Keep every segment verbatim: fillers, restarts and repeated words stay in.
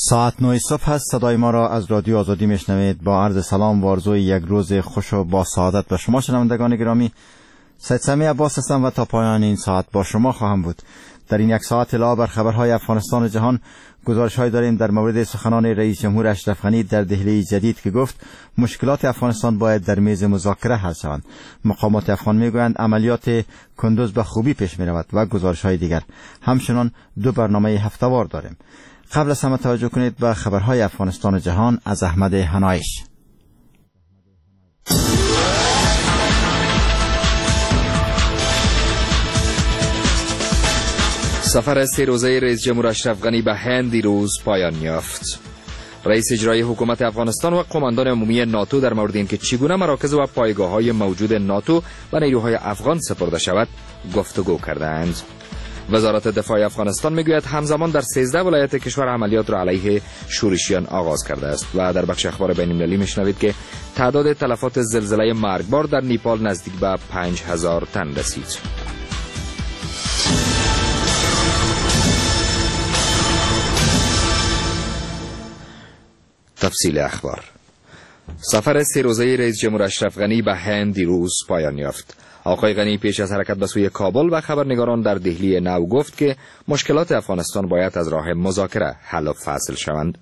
ساعت نه صبح هست. صدای ما را از رادیو آزادی میشنوید. با عرض سلام و آرزوی یک روز خوش و با سعادت به شما شنوندگان گرامی. سید سمیع عباس هستم و تا پایان این ساعت با شما خواهم بود. در این یک ساعت علاوه بر خبرهای افغانستان و جهان، گزارش‌های داریم در مورد سخنان رئیس جمهور اشرف غنی در دهلی جدید که گفت مشکلات افغانستان باید در میز مذاکره حل شوند. مقامات افغان میگویند عملیات کندوز به خوبی پیش می‌رود و گزارش‌های دیگر. همچنان دو برنامه هفته‌وار داریم. قبل از همه توجه کنید به خبرهای افغانستان و جهان از احمد هنایش. سفر سه روزه رئیس جمهور اشرف غنی به هند دیروز پایان یافت. رئیس اجرایی حکومت افغانستان و قماندان عمومی ناتو در مورد اینکه چگونه مراکز و پایگاه‌های موجود ناتو و نیروهای افغان سپرده شود گفتگو کردند. وزارت دفاع افغانستان میگوید همزمان در سیزده ولایت کشور عملیات را علیه شورشیان آغاز کرده است و در بخش اخبار بین المللی میشنوید که تعداد تلفات زلزله مرگبار در نیپال نزدیک به پنج هزار تن رسید. تفصیل اخبار. سفر سه روزه رئیس جمهور اشرف غنی به هند دیروز پایان یافت. آقای غنی پیش از حرکت به سوی کابل و خبرنگاران در دهلی نو گفت که مشکلات افغانستان باید از راه مذاکره حل و فصل شوند.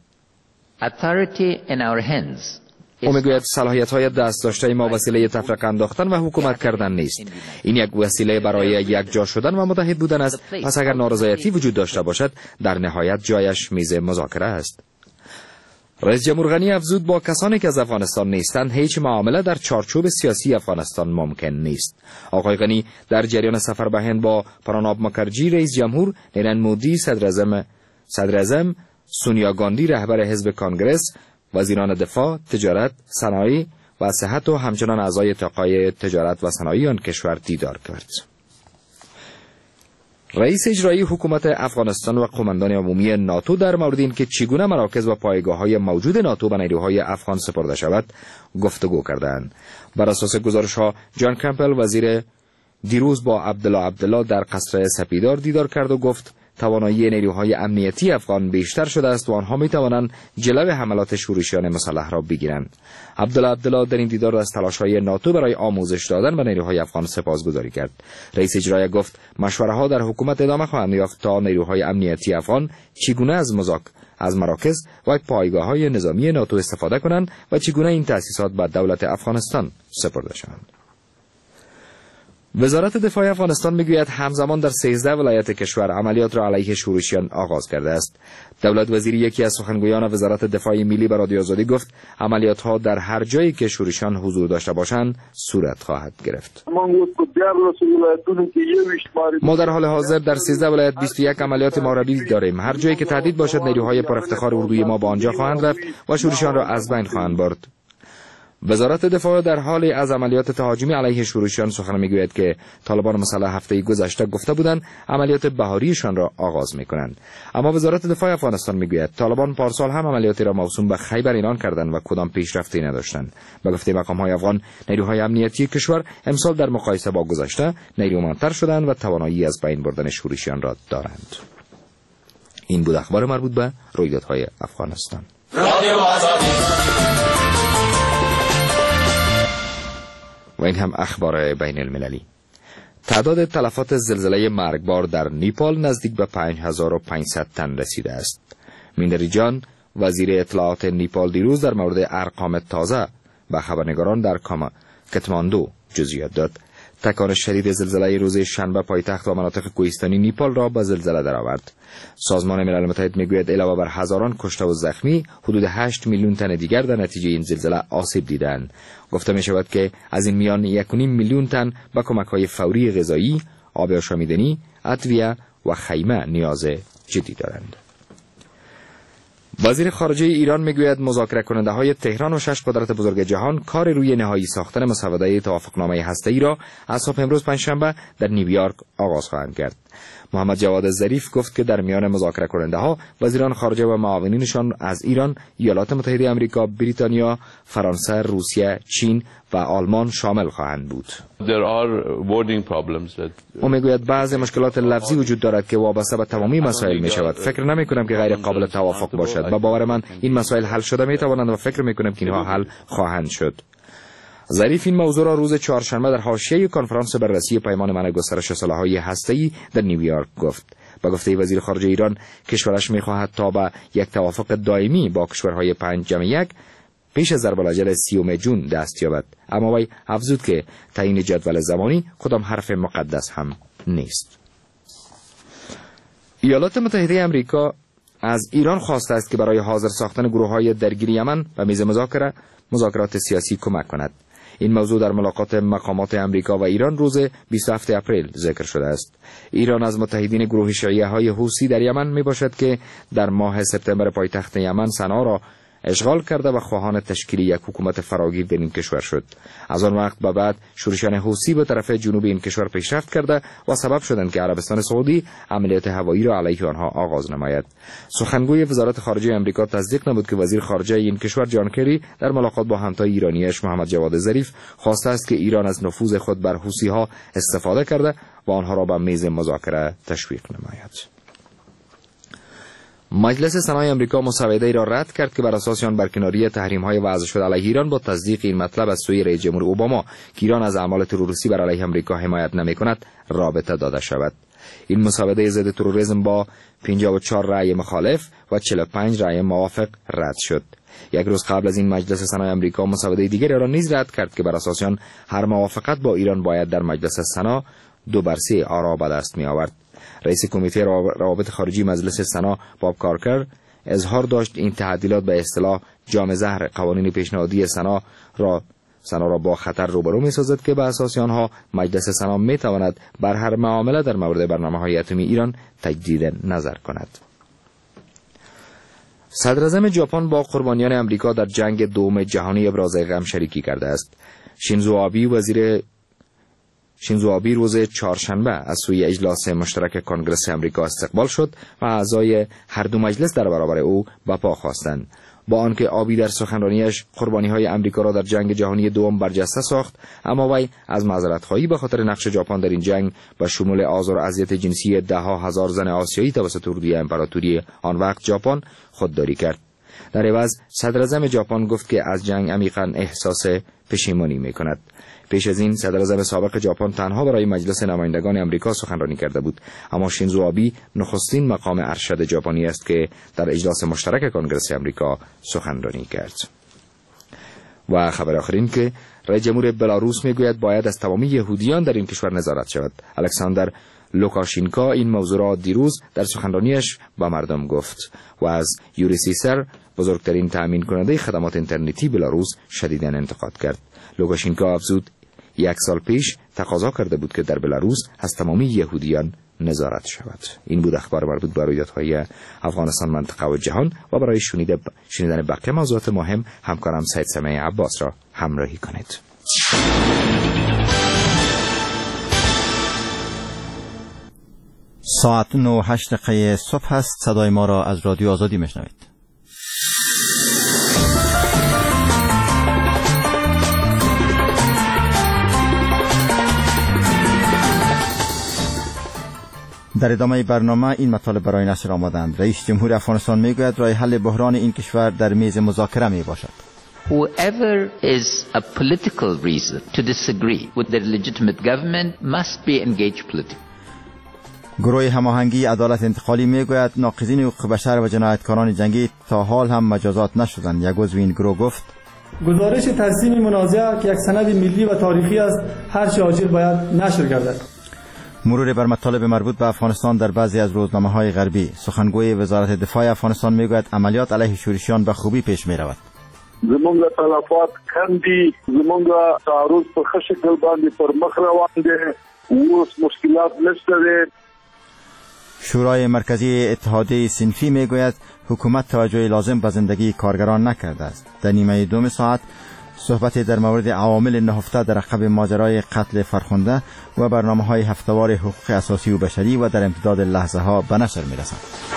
او میگوید صلاحیت‌های دست داشته ما وسیله تفرقه انداختن و حکومت کردن نیست. این یک وسیله برای یک جا شدن و متحد بودن است. پس اگر نارضایتی وجود داشته باشد در نهایت جایش میز مذاکره است. رئیس جمهور غنی افزود با کسانی که از افغانستان نیستند هیچ معامله در چارچوب سیاسی افغانستان ممکن نیست. آقای غنی در جریان سفر به هند با پراناب مکرجی رئیس جمهور، نریندر مودی صدر اعظم صدر اعظم، سونیا گاندی رهبر حزب کانگرس، وزیران دفاع، تجارت، صنایع و صحت و همچنان اعضای اتحادیه تجارت و صنایع آن کشور دیدار کرد. رئیس اجرایی حکومت افغانستان و قماندان عمومی ناتو در مورد اینکه چگونه مراکز و پایگاه‌های موجود ناتو به نیروهای افغان سپرده شود گفتگو کردند. بر اساس گزارش‌ها جان کمپل وزیر دیروز با عبدالله عبدالله در قصر سپیدار دیدار کرد و گفت توانایی نیروهای امنیتی افغان بیشتر شده است و آنها می توانند جلوی حملات شورشیان مسلح را بگیرند. عبدالله عبدالله در این دیدار از تلاش‌های ناتو برای آموزش دادن به نیروهای افغان سپاسگزاری کرد. رئیس اجرایی گفت مشوره‌ها در حکومت ادامه خواهند یافت تا نیروهای امنیتی افغان چگونه از مزاک از مراکز و پایگاه‌های نظامی ناتو استفاده کنند و چگونه این تأسیسات به دولت افغانستان سپرده شوند. وزارت دفاع افغانستان میگوید همزمان در سیزده ولایت کشور عملیات را علیه شورشیان آغاز کرده است. دولت وزیر یکی از سخنگویان وزارت دفاع ملی به رادیو آزادی گفت عملیات ها در هر جایی که شورشیان حضور داشته باشند صورت خواهد گرفت. ما در حال حاضر در سیزده ولایت بیست و یک عملیات ماهربی داریم. هر جایی که تهدید باشد نیروهای پر افتخار اردوی ما به آنجا خواهند رفت و شورشیان را از بین خواهند برد. وزارت دفاع در حال از عملیات تهاجمی علیه شورشیان سخن میگوید که طالبان مسلح هفته گذشته گفته بودند عملیات بهاریشان را آغاز میکنند. اما وزارت دفاع افغانستان میگوید طالبان پارسال هم عملیاتی را موسوم به خیبر اعلان کردند و کدام پیشرفتی نداشتند. به گفته مقام‌های افغان نیروهای امنیتی کشور امسال در مقایسه با گذشته نیرومندتر شدند و توانایی از بین بردن شورشیان را دارند. این بود اخبار مربوط به رویدادهای افغانستان. و این هم اخبار بین المللی. تعداد تلفات زلزله مرگبار در نیپال نزدیک به پنج هزار و پانصد تن رسیده است. میندری جان وزیر اطلاعات نیپال دیروز در مورد ارقام تازه به خبرنگاران در کاتماندو جزئیات داد. تکان شدید زلزله روز شنبه پایتخت و مناطق کوهستانی نیپال را به زلزله درآورد. سازمان ملل متحد میگوید علاوه بر هزاران کشته و زخمی، حدود هشت میلیون تن دیگر در نتیجه این زلزله آسیب دیدند. گفته می شود که از این میان یک و نیم میلیون تن به کمک‌های فوری غذایی، آب آشامیدنی، ادویه و خیمه نیاز جدی دارند. وزیر خارجه ایران میگوید مذاکره کننده های تهران و شش قدرت بزرگ جهان کار روی نهایی ساختن مسوده توافقنامه هسته‌ای را از صبح امروز پنجشنبه در نیویورک آغاز خواهند کرد. محمد جواد ظریف گفت که در میان مذاکره کننده ها وزیران خارجه و معاونینشان از ایران، ایالات متحده آمریکا، بریتانیا، فرانسه، روسیه، چین و آلمان شامل خواهند بود. او میگوید بعضی مشکلات لفظی وجود دارد که وابسته به تمامی مسائل می شود. فکر نمی کنم که غیر قابل توافق باشد. با باور من این مسائل حل شده می توانند و فکر می کنم که اینها حل خواهند شد. ظریف این موضوع را روز چهارشنبه در حاشیه کنفرانس بررسی پیمان منع گسترش سلاح‌های هسته‌ای در نیویورک گفت. با گفته وزیر خارجه ایران، کشورش می‌خواهد تا به یک توافق دائمی با کشورهای پنج جمع یک پیش از ضربالاجل سیوم جون دست یابد. اما وی افزود که تعیین جدول زمانی کدام حرف مقدس هم نیست. ایالات متحده آمریکا از ایران خواسته است که برای حاضر ساختن گروه‌های درگیر یمن و میز مذاکره مذاکرات سیاسی کمک کند. این موضوع در ملاقات مقامات آمریکا و ایران روز بیست و هفتم اپریل ذکر شده است. ایران از متحدین گروه شیعه های حوثی در یمن می باشد که در ماه سپتامبر پایتخت یمن صنعا را اشغال کرده و خواهان تشکیل یک حکومت فراگیر در این کشور شد. از آن وقت به بعد شورشیان حوثی به طرف جنوب این کشور پیشرفت کرده و سبب شدند که عربستان سعودی عملیات هوایی را علیه آنها آغاز نماید. سخنگوی وزارت خارجه آمریکا تصدیق نمود که وزیر خارجه این کشور جان کری در ملاقات با همتای ایرانیش محمد جواد ظریف خواسته است که ایران از نفوذ خود بر حوثی‌ها استفاده کرده و آنها را به میز مذاکره تشویق نماید. مجلس سنای آمریکا مسوده ای را رد کرد که بر اساس آن برکناری تحریم‌های وضع شده علیه ایران با تصدیق این مطلب از سوی رئیس جمهور اوباما که ایران از اعمال تروریستی بر علیه آمریکا حمایت نمی‌کند رابطه داده شود. این مسوده ضد تروریسم با پنجاه و چهار رأی مخالف و چهل و پنج رأی موافق رد شد. یک روز قبل از این مجلس سنای آمریکا مسوده دیگری را نیز رد کرد که بر اساس آن هر موافقت با ایران باید در مجلس سنا دو بر سه آرا به دست می‌آورد. رئیس کمیته روابط خارجی مجلس سنا باب کارکر اظهار داشت این تعدیلات به اصطلاح جام زهر قوانین پیشنهادی سنا را سنا را با خطر روبرو می‌سازد که به اساس آنها مجلس سنا می‌تواند بر هر معامله در مورد برنامه‌های اتمی ایران تجدید نظر کند. صدر اعظم ژاپن با قربانیان آمریکا در جنگ دوم جهانی ابراز غم شریکی کرده است. شینزو آبی وزیر شینزو آبی روز چهارشنبه از سوی اجلاس مشترک کنگره آمریکا استقبال شد و اعضای هر دو مجلس در برابر او به پا خواستند. با آنکه آبی در سخنرانیش قربانی‌های آمریکا را در جنگ جهانی دوم برجسته ساخت، اما وی از معذرت‌خواهی به خاطر نقش ژاپن در این جنگ و شمول آزار و اذیت جنسی ده‌ها هزار زن آسیایی توسط اردوی امپراتوری آن وقت ژاپن خودداری کرد. در عوض صدر اعظم ژاپن گفت که از جنگ عمیقاً احساس پشیمانی می‌کند. پیش از این صدر اعظم سابق ژاپن تنها برای مجلس نمایندگان آمریکا سخنرانی کرده بود، اما شینزو آبی نخستین مقام ارشد ژاپنی است که در اجلاس مشترک کنگره آمریکا سخنرانی کرد. و خبر آخرین که رئیس جمهور بلاروس میگوید باید از تمامی یهودیان در این کشور نظارت شود. الکساندر لوکاشینکا این موضوع را دیروز در سخنرانیش با مردم گفت و از یوری سیسر بزرگترین تأمین کننده خدمات اینترنتی بلاروس شدیداً انتقاد کرد. لوکاشینکا افزود یک سال پیش تقاضا کرده بود که در بلاروس از تمامی یهودیان نظارت شود. این بود اخبار مربوط به رویدادهای افغانستان، منطقه و جهان و برای شنیده شنیدن بقیه موضوعات مهم همکارم سید سمیع عباس را همراهی کنید. ساعت نه و هشت دقیقه صبح است. صدای ما را از رادیو آزادی میشنوید. در ادامه برنامه این مطالب برای نشر آمدند. رئیس جمهور افغانستان میگوید راه حل بحران این کشور در میز مذاکره می باشد. Whoever is a political reason to disagree with the legitimate government must be engaged politically. گروه هماهنگی عدالت انتقالی میگوید ناقضین حقوق بشر و جنایتکاران جنگی تا حال هم مجازات نشدند. یک عضو این گروه گفت گزارش ترسیم منازعه که یک سند ملی و تاریخی است هر چه عاجل باید نشر گردد. مرور بر مطالب مربوط به افغانستان در بعضی از روزنامه‌های غربی. سخنگوی وزارت دفاع افغانستان میگوید عملیات علیه شورشیان به خوبی پیش می‌رود. زمونږ تلفات کم دي، زمونږ تعرض په ښه شکل باندې پر مخ روان دي، اوس مشکلات نشته دي. شورای مرکزی اتحادیه صنفی میگوید حکومت توجه لازم به زندگی کارگران نکرده است. در نیمه دوم ساعت صحبت در مورد عوامل نهفته در عقب ماجرای قتل فرخنده و برنامه‌های هفته‌وار حقوق اساسی و بشری و در امتداد لحظه ها به نشر می‌رسند.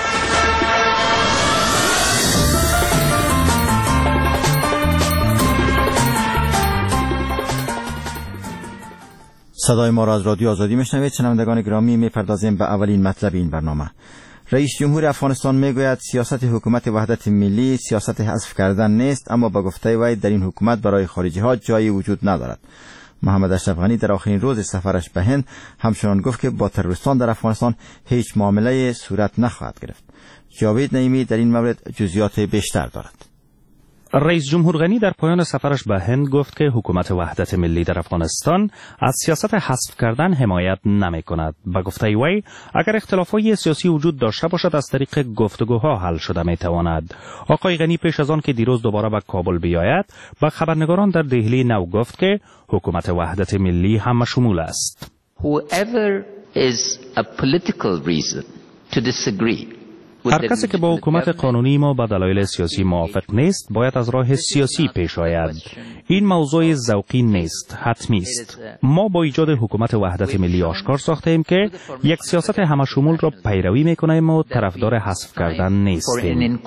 صدای ما را از رادیو آزادی میشنوید. شنوندگان گرامی، میپردازیم به اولین مطلب این برنامه. رئیس جمهور افغانستان میگوید سیاست حکومت وحدت ملی سیاست حذف کردن نیست، اما با گفته وی در این حکومت برای خارجی ها جایی وجود ندارد. محمد اشرف غنی در آخرین روز سفرش به هند همچنان گفت که با تروریستان در افغانستان هیچ معامله صورت نخواهد گرفت. جاوید نعیمی در این مورد جزئیات بیشتر دارد. رئیس جمهور غنی در پایان سفرش به هند گفت که حکومت وحدت ملی در افغانستان از سیاست حذف کردن حمایت نمی کند. به گفته وی اگر اختلافات سیاسی وجود داشته باشد از طریق گفتگوها حل شده می تواند. آقای غنی پیش از آن که دیروز دوباره به کابل بیاید به خبرنگاران در دهلی نو گفت که حکومت وحدت ملی همه شمول است. Whoever is a political reason to disagree هر کسی که با حکومت قانونی ما به دلایل سیاسی موافق نیست باید از راه سیاسی پیش آید. این موضوع ذوقی نیست، حتمی است. ما با ایجاد حکومت وحدت ملی آشکار ساخته ایم که یک سیاست همه شمول را پیروی میکنیم و طرفدار حذف کردن نیستیم.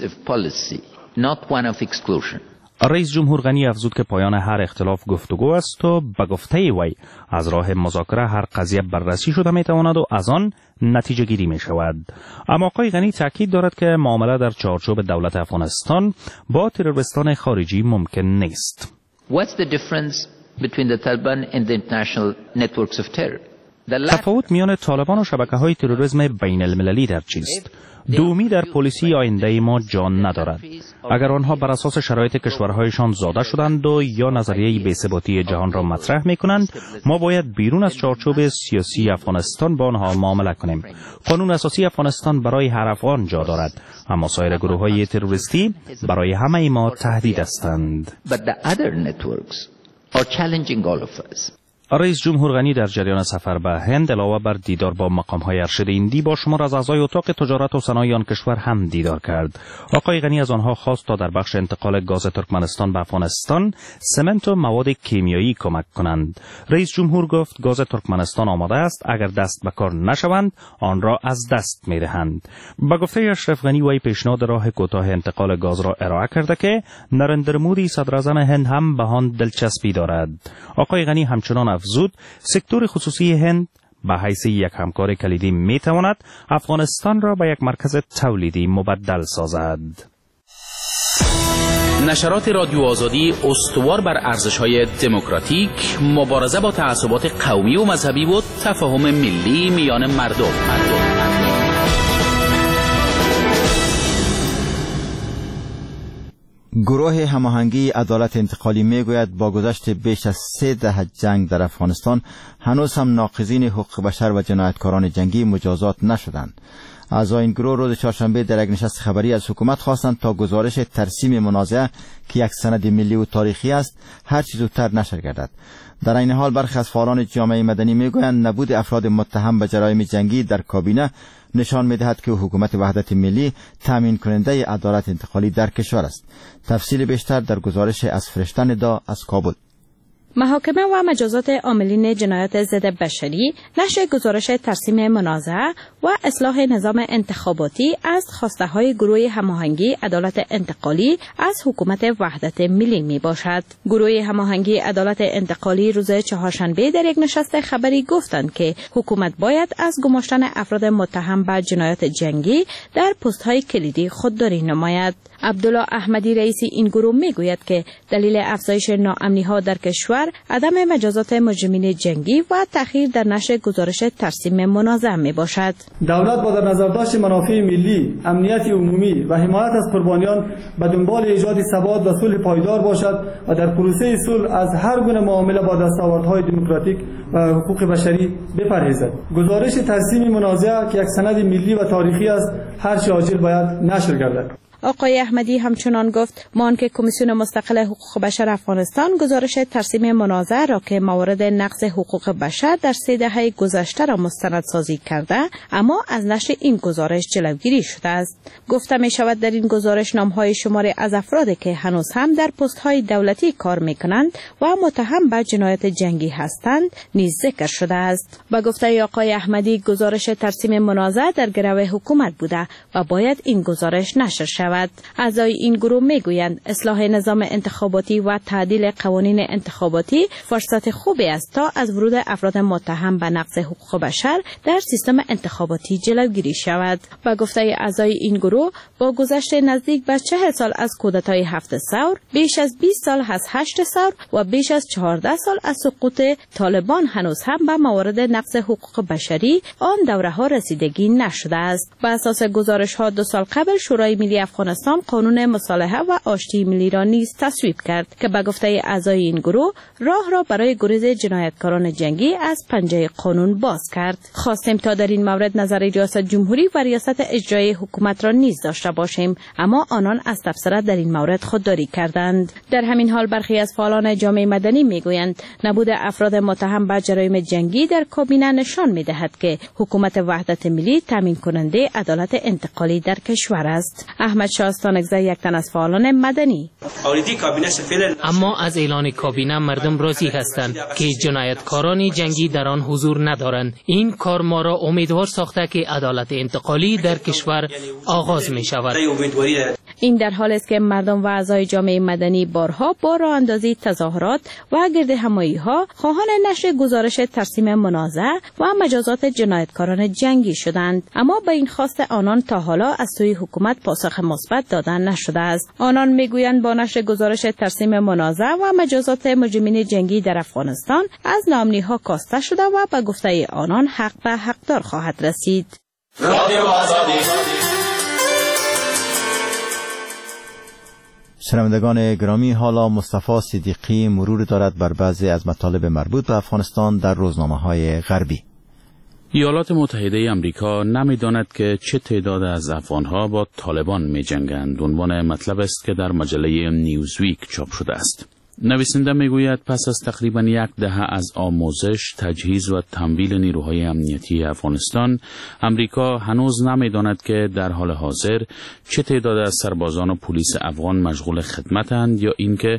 رئیس جمهور غنی افزود که پایان هر اختلاف گفتگو است و به گفته وی از راه مذاکره هر قضیه بررسی شده می تواند و از آن نتیجه گیری می شود. اما آقای غنی تاکید دارد که معامله در چارچوب دولت افغانستان با تروریستان خارجی ممکن نیست. What's the difference between the Taliban and the international networks of terror? تفاوت میان طالبان و شبکه‌های تروریسم بین المللی در چیست؟ دومی در پلیسی آینده ما جان ندارد. اگر آنها بر اساس شرایط کشورهایشان زاده شدند و یا نظریه بی‌ثباتی جهان را مطرح می‌کنند، ما باید بیرون از چارچوب سیاسی افغانستان با آنها معامله کنیم. قانون اساسی افغانستان برای هر افغان جا دارد، اما سایر گروه‌های تروریستی برای همه ما تهدید هستند. رئیس جمهور غنی در جریان سفر به هند علاوه بر دیدار با مقام‌های ارشد هندی با شمار از اعضای اتاق تجارت و صنایع آن کشور هم دیدار کرد. آقای غنی از آنها خواست تا در بخش انتقال گاز ترکمنستان به افغانستان سمنت و مواد کیمیایی کمک کنند. رئیس جمهور گفت گاز ترکمنستان آماده است، اگر دست به کار نشوند آن را از دست می‌دهند. با گفته اشرف غنی وی پیشنهاد راه کوتاه انتقال گاز را ارائه کرده که نریندر مودی صدراعظم هند هم به آن دلچسپی دارد. آقای غنی همچنان افزود سکتور خصوصی هند به حیث یک همکار کلیدی می تواند افغانستان را به یک مرکز تولیدی مبدل سازد. نشرات رادیو آزادی استوار بر ارزش‌های دموکراتیک، مبارزه با تعصبات قومی و مذهبی و تفاهم ملی میان مردم. مردم. گروه هماهنگی عدالت انتقالی میگوید با گذشت بیش از سه دهه جنگ در افغانستان هنوز هم ناقضین حقوق بشر و جنایتکاران جنگی مجازات نشدند. اعضای این گروه روز چهارشنبه در یک نشست خبری از حکومت خواستند تا گزارش ترسیم منازعه که یک سند ملی و تاریخی است هر چه زودتر نشر گردد. در این حال برخی از فعالان جامعه مدنی میگویند نبود افراد متهم به جرایم جنگی در کابینه نشان می‌دهد که حکومت وحدت ملی تامین کننده عدالت انتقالی در کشور است. تفصیل بیشتر در گزارش از فرشته ندا از کابل. محاکمه و مجازات عاملین جنایات ضد بشری، نشر گزارش ترسیم منازعه و اصلاح نظام انتخاباتی از خواسته‌های گروه هماهنگی عدالت انتقالی از حکومت وحدت ملی می باشد. گروه هماهنگی عدالت انتقالی روز چهارشنبه در یک نشست خبری گفتند که حکومت باید از گماشتن افراد متهم به جنایات جنگی در پست‌های کلیدی خودداری نماید. عبدالله احمدی رئیسی این گروه میگوید که دلیل افزایش ناامنی‌ها در کشور عدم مجازات مجرمین جنگی و تأخیر در نشر گزارش ترسیم منازعه می باشد. دولت با در نظر داشت منافع ملی، امنیت عمومی و حمایت از قربانیان به دنبال ایجاد ثبات و صلح پایدار باشد و در پروسه صلح از هر گونه معامله با دستاوردهای دموکراتیک و حقوق بشری بپرهیزد. گزارش ترسیم منازعه که یک سند ملی و تاریخی است هر چه عاجل باید نشر گردد. آقای احمدی همچنان گفت مان که کمیسیون مستقل حقوق بشر افغانستان گزارش ترسیم منازعه را که موارد نقض حقوق بشر در سه دهه گذشته را مستندسازی کرده، اما از نشر این گزارش جلوگیری شده است. گفته می شود در این گزارش نامهای شماری از افرادی که هنوز هم در پست‌های دولتی کار می‌کنند و متهم به جنایت جنگی هستند نیز ذکر شده است. با گفته آقای احمدی گزارش ترسیم منازعه در گرو حکومت بوده و باید این گزارش نشر شود. اعضای این گروه میگویند اصلاح نظام انتخاباتی و تعدیل قوانین انتخاباتی فرصت خوبی است تا از ورود افراد متهم به نقض حقوق بشر در سیستم انتخاباتی جلوگیری شود. با گفته اعضای این گروه با گذشت نزدیک به چهل سال از کودتای هفت ثور، بیش از بیست سال از هشت ثور و بیش از چهارده سال از سقوط طالبان هنوز هم به موارد نقض حقوق بشری آن دوره ها رسیدگی نشده است. بر اساس گزارش ها دو سال قبل شورای ملی افغانستان قانون مصالحه و آشتی ملی را نیز تصویب کرد که به گفته اعضای این گروه راه را برای گریز جنایتکاران جنگی از پنجه قانون باز کرد. خواستیم تا در این مورد نظر ریاست جمهوری و ریاست اجرایی حکومت را نیز داشته باشیم، اما آنان از تبصره در این مورد خودداری کردند. در همین حال برخی از فعالان جامعه مدنی میگویند نبود افراد متهم به جرایم جنگی در کابینه نشان میدهد که حکومت وحدت ملی تامین کننده عدالت انتقالی در کشور است. احمد شاه استانکزی یک تن از فعالان مدنی: اما از اعلان کابینه مردم راضی هستند که جنایتکاران جنگی در آن حضور ندارند. این کار ما را امیدوار ساخته که عدالت انتقالی در کشور آغاز می شود. این در حالی است که مردم و اعضای جامعه مدنی بارها با راه اندازی تظاهرات و گردهمایی ها خواهان نشر گزارش ترسیم منازعه و مجازات جنایتکاران جنگی شدند، اما به این خواست آنان تا حالا از سوی حکومت پاسخ مثبت دادن نشده است. آنان میگویند با نشر گزارش ترسیم منازعه و مجازات مجرمین جنگی در افغانستان از ناامنی‌ها کاسته شده و به گفته آنان حق به حقدار خواهد رسید. شنوندگان گرامی، حالا مصطفی صدیقی مرور دارد بر بعضی از مطالب مربوط به افغانستان در روزنامه‌های غربی. ایالات متحده آمریکا نمی‌داند که چه تعداد از افغان‌ها با طالبان می‌جنگند. عنوان مطلب است که در مجله نیوزویک چاپ شده است. نویسنده میگوید پس از تقریبا یک دهه از آموزش، تجهیز و تمویل نیروهای امنیتی افغانستان، امریکا هنوز نمی‌داند که در حال حاضر چه تعداد از سربازان و پلیس افغان مشغول خدمتند یا اینکه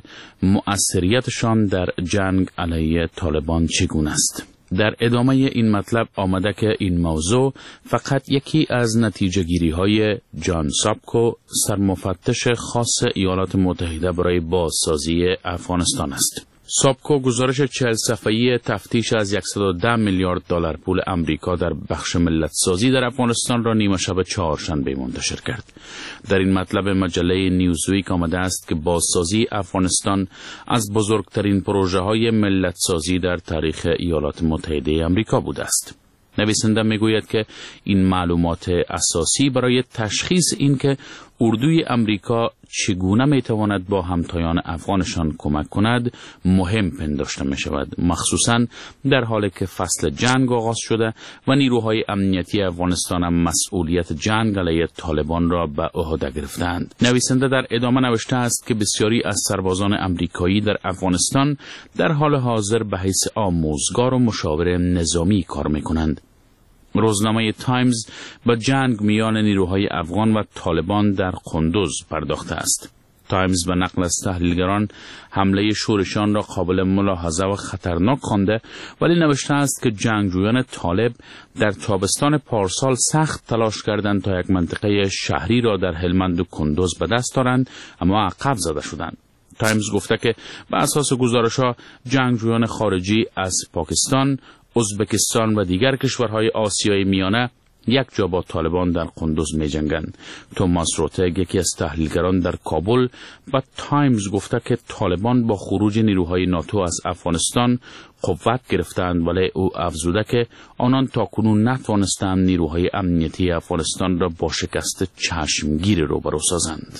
مؤثریتشان در جنگ علیه طالبان چگونه است. در ادامه این مطلب آمده که این موضوع فقط یکی از نتیجه گیری های جان سابکو، سرمفتش خاص ایالات متحده برای بازسازی افغانستان است. سابکو گزارش چهل صفحه‌ای تفتیش از صد و ده میلیارد دلار پول امریکا در بخش ملت سازی در افغانستان را نیمه شب چهارشنبه منتشر کرد. در این مطلب مجله نیوزویک آمده است که بازسازی افغانستان از بزرگترین پروژه های ملت سازی در تاریخ ایالات متحده آمریکا بوده است. نویسنده میگوید که این معلومات اساسی برای تشخیص این که اردوی امریکا چگونه میتواند با همتایان افغانشان کمک کند مهم پنداشته می شود، مخصوصاً در حالی که فصل جنگ آغاز شده و نیروهای امنیتی افغانستان هم مسئولیت جنگ علیه طالبان را به عهده گرفتند. نویسنده در ادامه نوشته است که بسیاری از سربازان امریکایی در افغانستان در حال حاضر به حیث آموزگار و مشاور نظامی کار می کنند. روزنامه تایمز به جنگ میان نیروهای افغان و طالبان در قندوز پرداخته است. تایمز به نقل از تحلیلگران حمله شورشیان را قابل ملاحظه و خطرناک خوانده، ولی نوشته است که جنگجویان طالب در تابستان پارسال سخت تلاش کردند تا یک منطقه شهری را در هلمند و کندوز به دست آورند، اما عقب زده شدند. تایمز گفته که به اساس گزارش‌ها جنگجویان خارجی از پاکستان، ازبکستان و دیگر کشورهای آسیای میانه یک جا با طالبان در قندوز می جنگند. توماس روتگ، یکی از تحلیلگران در کابل، با تایمز گفته که طالبان با خروج نیروهای ناتو از افغانستان قوت گرفتند، ولی او افزوده که آنان تاکنون نتوانستند نیروهای امنیتی افغانستان را با شکست چشمگیر روبرو سازند.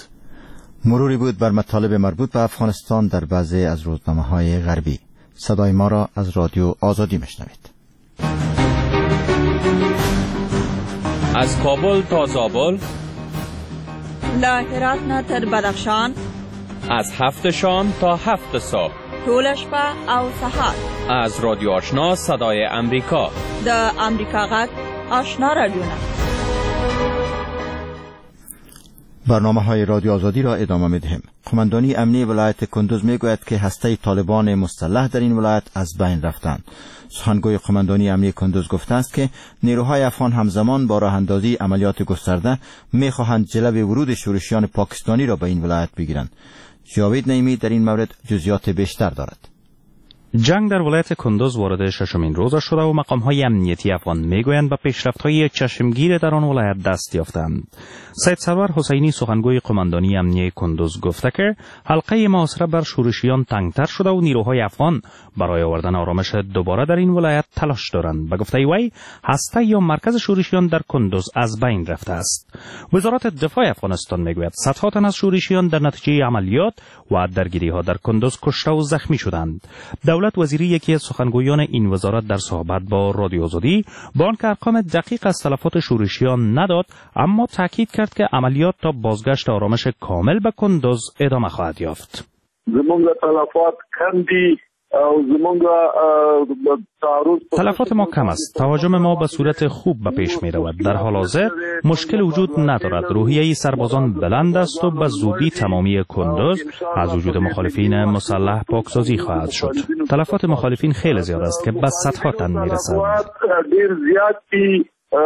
مروری بود بر مطالب مربوط به افغانستان در بعضی از روزنامه‌های غربی. صدای ما را از رادیو آزادی میشنوید. از کابل تا زابل، له هرات نه تر بدخشان از هفت شام تا هفت صبح ټول شپه او سهار از رادیو آشنا صدای امریکا د امریکا غږ آشنا رادیونا. برنامه های رادیو آزادی را ادامه می دهیم. قماندانی امنی ولایت کندوز می گوید که هسته طالبان مسلح در این ولایت از بین رفتند. سخنگوی قماندانی امنی کندوز گفته است که نیروهای افغان همزمان با راه اندازی عملیات گسترده می خواهند جلب ورود شورشیان پاکستانی را به این ولایت بگیرند. جاوید نعیمی در این مورد جزئیات بیشتر دارد. جنگ در ولایت کندوز وارد ششمین روز شده و مقام‌های امنیتی افغان میگویند به پیشرفت‌های چشمگیر در آن ولایت دست یافتند. سید سرور حسینی سخنگوی قماندانی امنیتی کندوز گفته که حلقه محاصره بر شورشیان تنگتر شده و نیروهای افغان برای آوردن آرامش دوباره در این ولایت تلاش دارند. به گفته وی هسته یا مرکز شورشیان در کندوز از بین رفته است. وزارت دفاع افغانستان میگوید صدها تن از شورشیان در نتیجه عملیات و درگیری‌ها در کندوز کشته و زخمی شدند. دولت وزیری یکی از سخنگویان این وزارت در صحبت با رادیو آزادی با آنکه ارقام دقیق از تلفات شورشیان نداد، اما تاکید کرد که عملیات تا بازگشت آرامش کامل به کندوز ادامه خواهد یافت. زمونږ تلفات کم دي او زمونږ تعرض تلفات ما کم است. تهاجم ما به صورت خوب به پیش می رود. در حال حاضر مشکل وجود ندارد. روحیه سربازان بلند است و به زودی تمامی کندوز از وجود مخالفین مسلح پاکسازی خواهد شد. تلفات مخالفین خیلی زیاد است که به صدها تن می رسد. ډیر زیات دي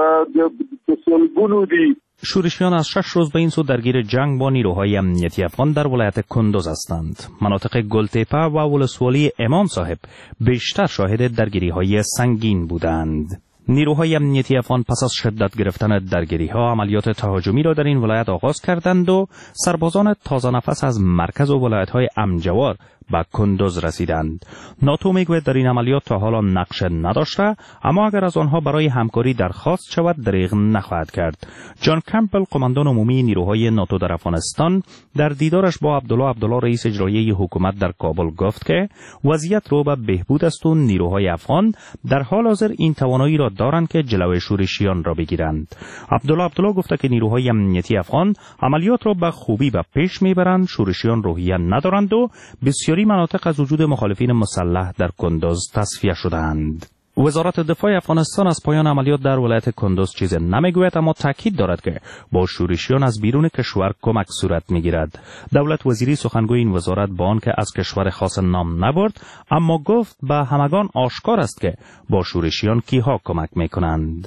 د سلګونو دي. شورشیان از شش روز به این سو درگیر جنگ با نیروهای امنیتی افغان در ولایت کندوز هستند. مناطق گلتیپه و ولسوالی امام صاحب بیشتر شاهد درگیری های سنگین بودند. نیروهای امنیتی افغان پس از شدت گرفتن درگیری ها عملیات تهاجمی را در این ولایت آغاز کردند و سربازان تازه نفس از مرکز و ولایت های امجوار به کندوز رسیدند. ناتو میگوید در این عملیات تا حالا نقش نداشته، اما اگر از آنها برای همکاری درخواست شود دریغ نخواهد کرد. جان کمپل قماندان عمومی نیروهای ناتو در افغانستان در دیدارش با عبدالله عبدالله رئیس اجرایی حکومت در کابل گفت که وضعیت رو به بهبود است و نیروهای افغان در حال حاضر این توانایی را دارند که جلوی شورشیان را بگیرند. عبدالله عبدالله گفت که نیروهای امنیتی افغان عملیات را به خوبی به پیش میبرند، شورشیان روحیه ندارند و بسیاری مناطق از وجود مخالفین مسلح در کندوز تصفیه شدند. وزارت دفاع افغانستان از پایان عملیات در ولایت کندوز چیزی نمیگوید، اما تاکید دارد که با شورشیان از بیرون کشور کمک صورت میگیرد. دولت وزیری سخنگوی این وزارت با آنکه از کشور خاص نام نبرد، اما گفت به همگان آشکار است که با شورشیان کیها کمک میکنند.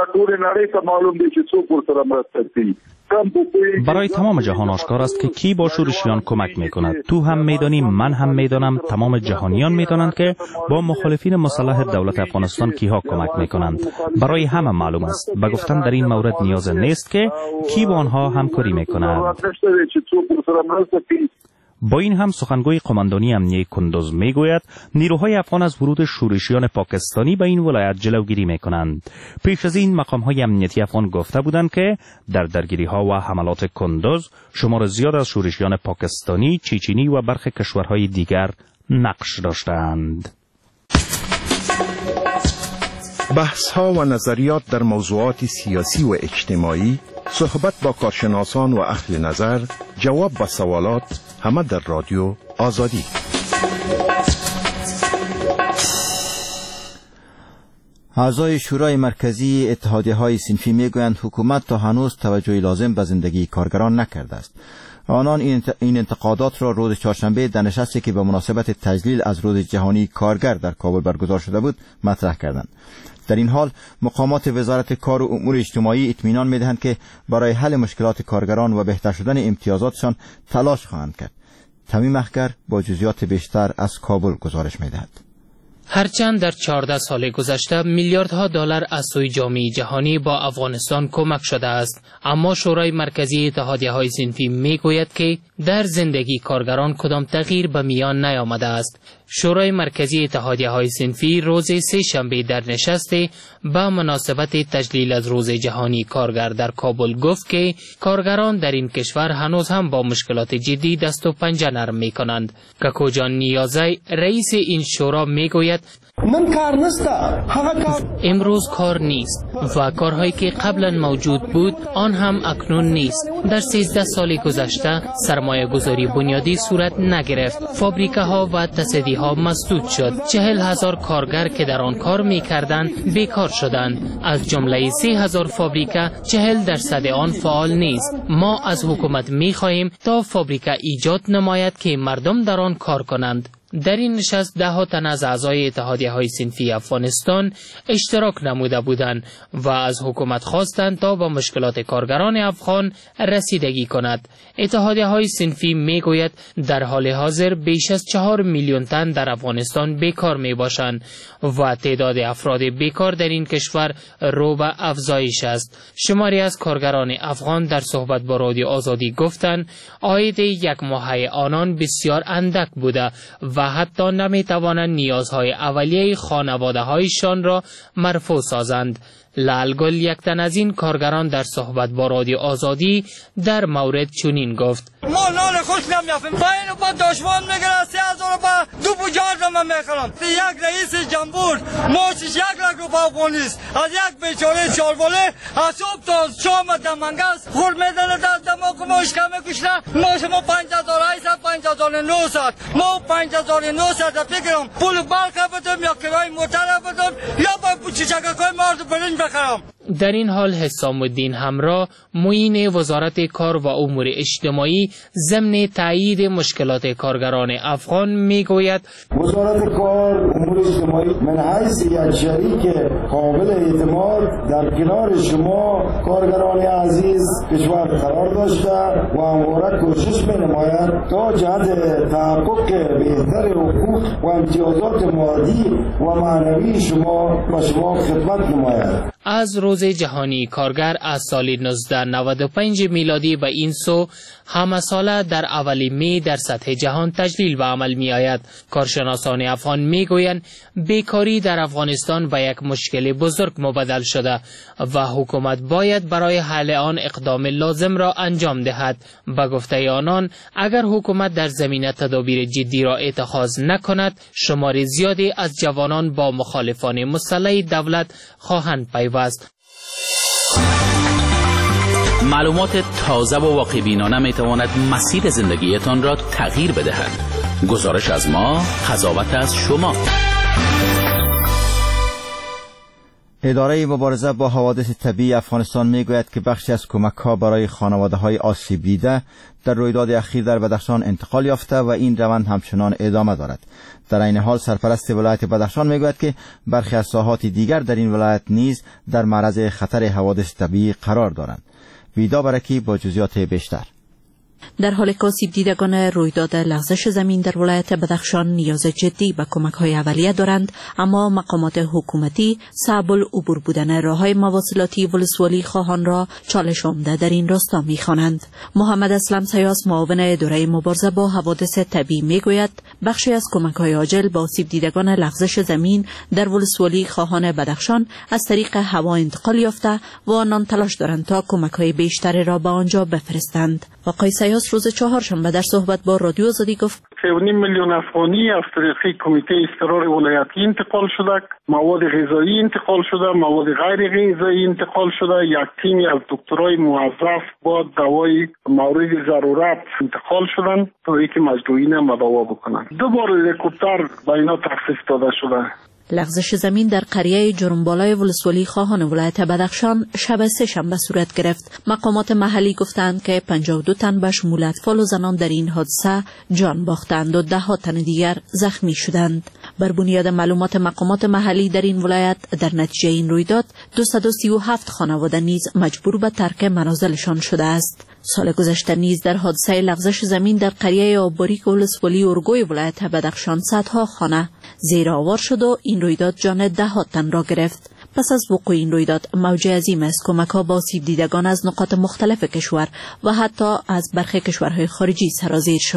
برای تمام جهان آشکار است که کی با شورشیان کمک میکند. تو هم میدانی، من هم میدانم، تمام جهانیان میدانند که با مخالفین مسلح دولت افغانستان کیها کمک میکنند. برای همه معلوم است. به گفتن در این مورد نیاز نیست که کی با آنها همکاری میکند. با این هم سخنگوی قماندانی امنیتی کندوز میگوید نیروهای افغان از ورود شورشیان پاکستانی به این ولایت جلوگیری میکنند. پیش از این مقام‌های امنیتی افغان گفته بودند که در درگیری‌ها و حملات کندوز شمار زیاد از شورشیان پاکستانی، چیچینی و برخی کشورهای دیگر نقش داشتند. بحث‌ها و نظریات در موضوعات سیاسی و اجتماعی، صحبت با کارشناسان و اهل نظر، جواب به سوالات، همه در رادیو آزادی. اعضای شورای مرکزی اتحادیه‌های صنفی میگویند حکومت تا هنوز توجهی لازم به زندگی کارگران نکرده است. آنان این انتقادات را روز چهارشنبه در نشستی که به مناسبت تجلیل از روز جهانی کارگر در کابل برگزار شده بود مطرح کردند. در این حال مقامات وزارت کار و امور اجتماعی اطمینان می‌دهند که برای حل مشکلات کارگران و بهتر شدن امتیازاتشان تلاش خواهند کرد. تمیم اخگر با جزئیات بیشتر از کابل گزارش می‌دهد. هرچند در چهارده سال گذشته میلیاردها دلار از سوی جامعه جهانی با افغانستان کمک شده است، اما شورای مرکزی اتحادیه‌های صنفی میگوید که در زندگی کارگران کدام تغییر به میان نیامده است. شورای مرکزی اتحادیه‌های صنفی روز سه شنبه در نشست با مناسبت تجلیل از روز جهانی کارگر در کابل گفت که کارگران در این کشور هنوز هم با مشکلات جدی دست و پنجه نرم می‌کنند. کاکو جان نیازی رئیس این شورا میگوید من کار نسته. امروز کار نیست و کارهایی که قبلا موجود بود آن هم اکنون نیست. در سیزده سال گذشته سرمایه گذاری بنیادی صورت نگرفت. فابریکه ها و تصدی ها مسدود شد. چهل هزار کارگر که در آن کار می کردند بیکار شدند. از جمله سه هزار فابریکه چهل درصد آن فعال نیست. ما از حکومت می خواهیم تا فابریکه ایجاد نماید که مردم در آن کار کنند. در این نشست ده ها تن از اعضای اتحادیه های صنفی افغانستان اشتراک نموده بودند و از حکومت خواستند تا با مشکلات کارگران افغان رسیدگی کند. اتحادیه های صنفی می گوید در حال حاضر بیش از چهار میلیون تن در افغانستان بیکار می باشند و تعداد افراد بیکار در این کشور رو به افزایش است. شماری از کارگران افغان در صحبت با رادیو آزادی گفتند عاید یک ماهه آنان بسیار اندک بوده و حتی نمی توانند نیازهای اولیه خانواده هایشان را مرفوع سازند. لالگل یک تن از این کارگران در صحبت با رادیو آزادی در مورد چنین گفت: ما نان خوش نمیافیم، با اینو با دشمن میگیرن سه هزار با دو بجار رو من میخرم. یک رئیس جمهور موشش یک لک رو با افغانیست از یک بیچاره چارباله از صبح تا شام دمنگست خور میدنه در دماغ ما اشکمه کشنه. ما شما پنج هزار هیست پنج هزار نوست ما پنج هزار نوست بگیرم پول برق بدم یا کرای موتر بدم یا با چیچکای مارد برنج بخرم. در این حال حسام الدین همراه معین وزارت کار و امور اجتماعی ضمن تایید مشکلات کارگران افغان میگوید وزارت کار و امور اجتماعی من حیث یک شریک قابل اعتماد در کنار شما کارگران عزیز کشور قرار داشته و همواره کوشش می نماید تا جهت تحقق بهتر حقوق و امتیازات مادی و معنوی شما و شما خدمت نماید. از روز جهانی کارگر از سال نوزده نود و پنج میلادی به این سو همه ساله در اول می در سطح جهان تجلیل به عمل می آید. کارشناسان افغان می گویند بیکاری در افغانستان به یک مشکل بزرگ مبدل شده و حکومت باید برای حل آن اقدام لازم را انجام دهد. به گفته آنان اگر حکومت در زمینه تدابیر جدی را اتخاذ نکند شمار زیادی از جوانان با مخالفان مسلح دولت خواهند پیوست. معلومات تازه و واقع بینانه می تواند مسیر زندگیتان را تغییر بدهد. گزارش از ما، قضاوت از شما. اداره مبارزه با حوادث طبیعی افغانستان میگوید که بخشی از کمک‌ها برای خانواده‌های آسیب دیده در رویداد اخیر در بدخشان انتقال یافته و این روند همچنان ادامه دارد. در این حال سرپرست ولایت بدخشان میگوید که برخی از ساحات دیگر در این ولایت نیز در معرض خطر حوادث طبیعی قرار دارند. ویدا برکی با جزئیات بیشتر. در حال که آسیب دیدگان رویداد لغزش زمین در ولایت بدخشان نیاز جدی به کمک‌های اولیه دارند، اما مقامات حکومتی صعب العبور بودن راه‌های مواصلاتی ولسوالی خواهان را چالش عمده در این راستا می‌خوانند. محمد اسلم سیاس معاون اداره مبارزه با حوادث طبیعی میگوید بخشی از کمک‌های عاجل به آسیب دیدگان لغزش زمین در ولسوالی خواهان بدخشان از طریق هوا انتقال یافته و آنان تلاش دارند تا کمک‌های بیشتری را به آنجا بفرستند. آقای سیاس روز چهارشنبه در صحبت با رادیو آزادی گفت سه و نیم میلیون افغانی از طریق کمیته اضطرار ولایتی انتقال شده، مواد غذایی انتقال شده، مواد غیر غذایی انتقال شده، یک تیمی از دکترای موظف با دوای مورد ضرورت انتقال شدن تا اینکه مجروحین مداوا بکنن. دو بار هلیکوپتر به اینا تخصیص داده شده. لغزش زمین در قریه جرمبالای ولسوالی خواهان ولایت بدخشان شب سه شنبه صورت گرفت. مقامات محلی گفتند که پنجاه و دو تن به شمول اطفال و زنان در این حادثه جان باختند و ده ها تن دیگر زخمی شدند. بر بنیاد معلومات مقامات محلی در این ولایت در نتیجه این رویداد دویست و سی و هفت خانواده نیز مجبور به ترک منازلشان شده است. سال گذشته نیز در حادثه لغزش زمین در قریه آبباریک ولسوالی اورگوی ولایت بدخشان صدها خانه زیر آوار شد و این رویداد جان ده ها تن را گرفت. پس از وقوع این رویداد موج عظیم از کمک‌ها با آسیب دیدگان از نقاط مختلف کشور و حتی از برخی کشورهای خارجی سرازیر شد.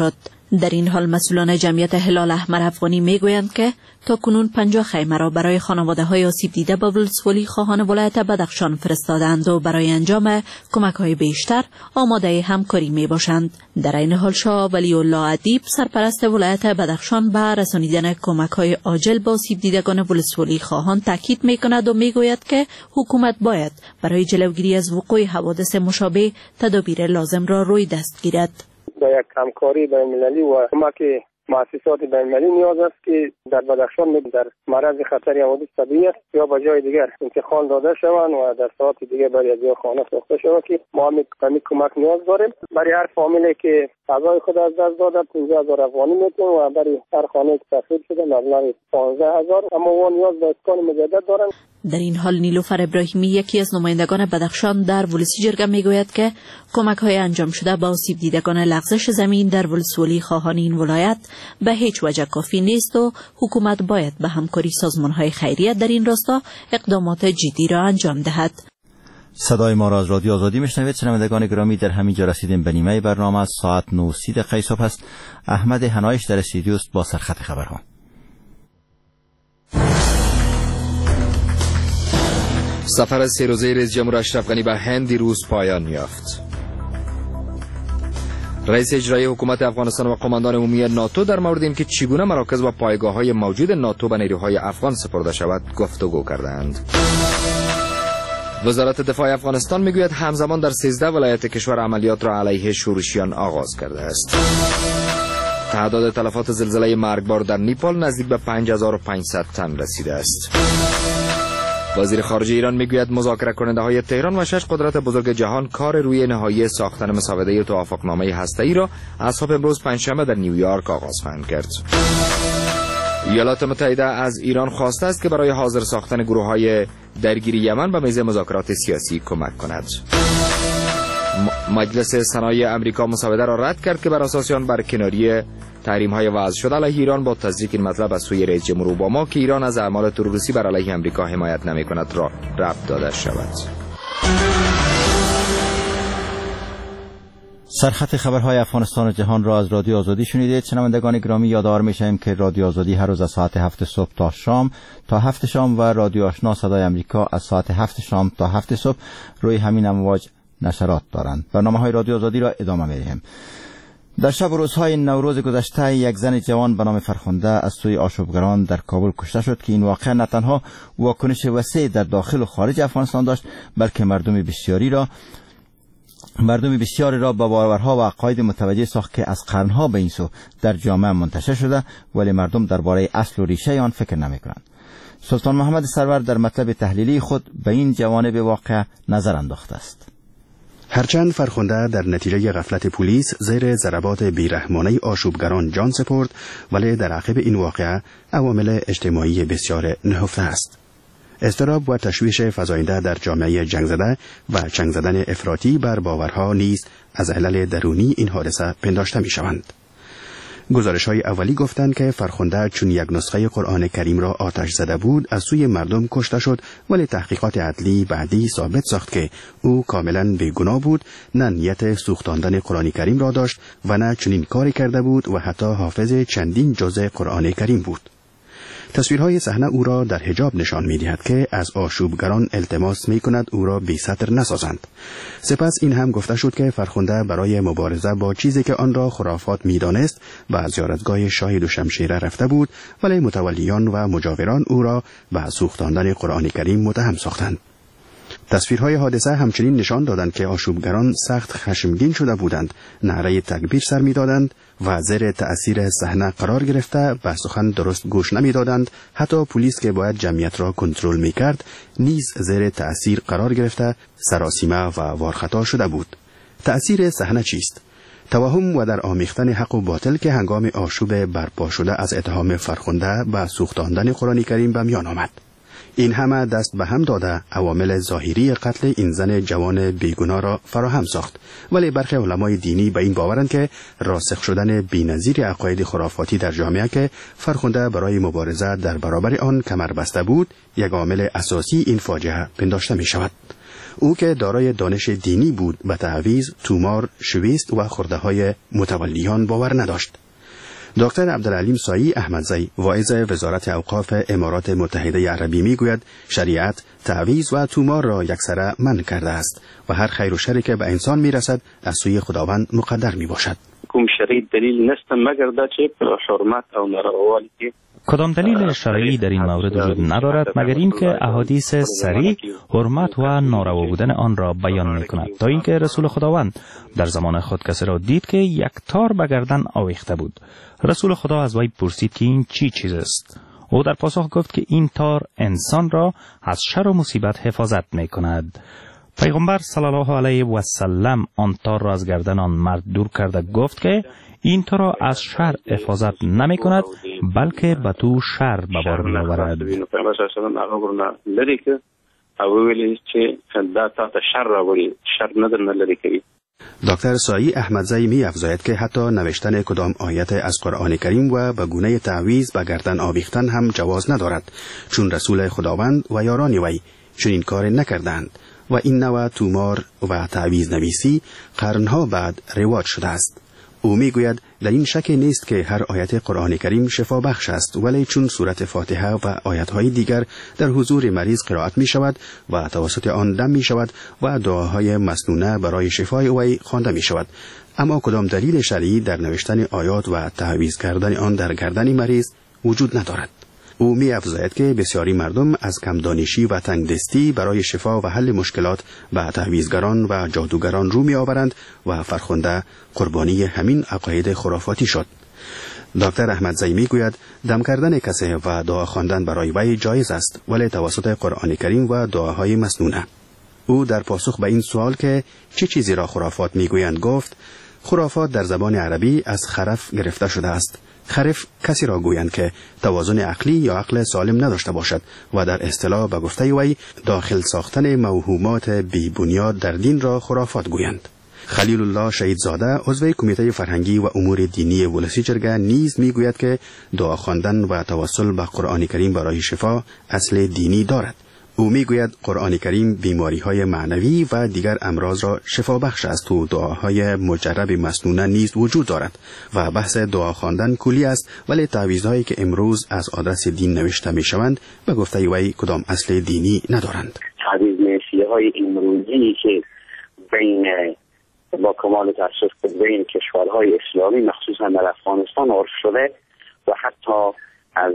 در این حال مسئولان جمعیت هلال احمر افغانی میگویند که تا کنون پنجاه خیمه را برای خانواده های آسیب دیده با ولسوالی خواهان ولایت بدخشان فرستادند و برای انجام کمک های بیشتر آماده همکاری می باشند. در این حال شاه ولی الله ادیب سرپرست ولایت بدخشان به رسانیدن کمک های عاجل با آسیب دیدگان ولسوالی خواهان تاکید می کند و می گوید که حکومت باید برای جلوگیری از وقوع حوادث مشابه تدابیر لازم را روی دست گیرد. با یک همکاری بین‌المللی و کمک مؤسسات بین‌المللی نیاز است که در بدخشان در معرض خطر حوادث طبیعی است یا به جای دیگر انتقال داده شوند و در ساعت دیگر برای از خانه ساخته شود که ما هم کمک نیاز داریم. برای هر فامیلی که اعضای خود از دست داده پانزده هزار افغانی میتیم و برای هر خانه که تخریب شده مبلغ پانزده هزار، اما و نیاز به اسکان مجدد دارند. در این حال نیلوفر ابراهیمی یکی از نمایندگان بدخشان در ولسی جرگه میگوید که کمک های انجام شده با آسیب دیدگان لغزش زمین در ولسوالی خواهان این ولایت به هیچ وجه کافی نیست و حکومت باید به همکاری سازمان های خیریه در این راستا اقدامات جدی را انجام دهد. صدای ما را از رادیو آزادی میشنوید. شنوندگان گرامی، در همین جا رسیدیم به نیمه برنامه. از ساعت نه و سی دقیقه صبح است. احمد هنایش در استودیو است با سرخط خبرها. سفر سه روزه رئیس جمهور اشرف غنی به هند دیروز پایان یافت. رئیس اجرایی حکومت افغانستان و قماندان عمومی ناتو در مورد اینکه چگونه مراکز و پایگاه‌های موجود ناتو به نیروهای افغان سپرده شود گفتگو کردند. وزارت دفاع افغانستان میگوید همزمان در سیزده ولایت کشور عملیات را علیه شورشیان آغاز کرده است. تعداد تلفات زلزله مرگبار در نیپال نزدیک به پنج هزار و پانصد تن رسیده است. وزیر خارجه ایران میگوید مذاکره کننده های تهران و شش قدرت بزرگ جهان کار روی نهایی ساختن مسوده توافقنامه هسته‌ای را از صبح امروز پنجشنبه در نیویورک آغاز خواهند کرد. ایالات متحده از ایران خواسته است که برای حاضر ساختن گروه‌های درگیر یمن به میز مذاکرات سیاسی کمک کند. مجلس سنای امریکا مسوده را رد کرد که بر اساس آن برکناری تحریم‌های وضع شده علیه ایران با تصدیق این مطلب از سوی رئیس جمهور اوباما که ایران از اعمال تروریستی بر علیه امریکا حمایت نمی‌کند را رد داده شود. سرخط خبرهای افغانستان و جهان را از رادیو آزادی شنیدید. شنوندگان گرامی، یادآور می‌شویم که رادیو آزادی هر روز از ساعت هفت صبح تا شام تا هفت شام و رادیو آشنا صدای امریکا از ساعت هفت شام تا هفت صبح روی همین امواج نشرات دارند. برنامه‌های رادیو آزادی را ادامه می‌دهیم. در شب و روزهای نوروز گذشته یک زن جوان به نام فرخنده از سوی آشوبگران در کابل کشته شد که این واقعه نه تنها واکنش وسیع در داخل و خارج افغانستان داشت، بلکه مردم بسیاری را مردم بسیاری را با باورها و عقاید متوجه ساخت که از قرنها به این سو در جامعه منتشر شده، ولی مردم درباره اصل و ریشه آن فکر نمی‌کنند. سلطان محمد سرور در مطلب تحلیلی خود به این جوانب واقعه نظر انداخته است. هرچند فرخنده در نتیجه غفلت پلیس زیر ضربات بیرحمانه آشوبگران جان سپرد، ولی در عقب این واقعه عوامل اجتماعی بسیار نهفته است. اضطراب و تشویش فزاینده در جامعه جنگ زده و چنگ زدن افراطی بر باورها نیز از علل درونی این حادثه پنداشته می شوند. گزارش های اولی گفتند که فرخنده چون یک نسخه قرآن کریم را آتش زده بود از سوی مردم کشته شد، ولی تحقیقات عدلی بعدی ثابت ساخت که او کاملا بیگناه بود، نه نیت سوختاندن قرآن کریم را داشت و نه چنین کاری کرده بود و حتی حافظ چندین جزء قرآن کریم بود. تصویرهای صحنه او را در حجاب نشان می‌دهد که از آشوبگران التماس می‌کند او را بی ستر نسازند. سپس این هم گفته شد که فرخنده برای مبارزه با چیزی که آن را خرافات می‌دانست و زیارتگاه شاهد و شمشیره رفته بود، ولی متولیان و مجاوران او را به سوختاندن قرآن کریم متهم ساختند. تصویرهای حادثه همچنین نشان دادند که آشوبگران سخت خشمگین شده بودند، نعره تکبیر سر می‌دادند و زیر تأثیر صحنه قرار گرفته و سخن درست گوش نمی‌دادند. حتی پلیس که باید جمعیت را کنترل می‌کرد نیز زیر تأثیر قرار گرفته سراسیمه و وارخطا شده بود. تأثیر صحنه چیست؟ توهم و در آمیختن حق و باطل که هنگام آشوب برپا شده از اتهام فرخنده به سوختاندن قرآن کریم به میان آمد. این همه دست به هم داده عوامل ظاهری قتل این زن جوان بیگناه را فراهم ساخت، ولی برخی علمای دینی به این باورند که راسخ شدن بی‌نظیر عقاید خرافاتی در جامعه که فرخنده برای مبارزه در برابر آن کمر بسته بود یک عامل اساسی این فاجعه پنداشته می شود. او که دارای دانش دینی بود به تعویض، تومار، شویست و خرده های متولیان باور نداشت. دکتر عبدالعلیم سایی احمدزی واعظ وزارت اوقاف امارات متحده عربی میگوید شریعت تعویض و تومار را یکسره منع کرده است و هر خیر و شری که به انسان میرسد از سوی خداوند مقدر می باشد. کوم شرعی دلیل نست مگر دا چې حرمت او ناروالی کې کدام دلیل شرعی در این مورد وجود ندارد مگر اینکه احادیث صریح حرمت و ناروا بودن آن را بیان می کند تا اینکه رسول خداوند در زمان خود کسی را دید که یک تار به گردن آویخته بود. رسول خدا از وی پرسید که این چی چیز است؟ او در پاسخ گفت که این تار انسان را از شر و مصیبت حفاظت می کند. پیغمبر صلی الله علیه و سلم آن تار را از گردن آن مرد دور کرده گفت که این تو را از شر حفاظت نمی کند بلکه به تو شر به بار می آورد. دکتر سایی احمدزی می افزاید که حتی نوشتن کدام آیت از قرآن کریم و به گونه تعویض به گردن آویختن هم جواز ندارد چون رسول خداوند و یاران وی چنین کار نکردند و این نوع تومار و تعویض نویسی قرنها بعد رواج شده است. او میگوید در این شک نیست که هر آیت قرآن کریم شفا بخش است ولی چون سورت فاتحه و آیاتهای دیگر در حضور مریض قرائت می شود و توسط آن دم می شود و دعاهای مسنونه برای شفای وی خوانده می شود اما کدام دلیل شرعی در نوشتن آیات و تعویض کردن آن در گردن مریض وجود ندارد. او می افزاید که بسیاری مردم از کمدانشی و تنگدستی برای شفا و حل مشکلات به تعویضگران و جادوگران رو می آورند و فرخنده قربانی همین عقاید خرافاتی شد. دکتر احمدزی می گوید دم کردن کسی و دعا خواندن برای وی جایز است ولی توسط قرآن کریم و دعاهای مسنونه. او در پاسخ به این سوال که چه چی چیزی را خرافات می گویند گفت خرافات در زبان عربی از خرف گرفته شده است. خرف کسی را گویند که توازن عقلی یا عقل سالم نداشته باشد و در اصطلاح به گفته وی داخل ساختن موهومات بی بنیاد در دین را خرافات گویند. خلیل الله شهیدزاده عضو کمیته فرهنگی و امور دینی ولسی جرگه نیز میگوید که دعا خواندن و توسل به قرآن کریم برای شفا اصل دینی دارد. او میگوید قرآن کریم بیماری‌های معنوی و دیگر امراض را شفا بخش است و دعاهای مجرب مسنونه نیز وجود دارد و بحث دعا خواندن کلی است ولی تعویض‌هایی که امروز از آدرس دین نوشته می‌شوند به گفته وی کدام اصل دینی ندارند. تعویض نویسی‌های امروزی که بین با کمال تأسف بین کشورهای اسلامی مخصوصا در افغانستان عرف شده و حتی از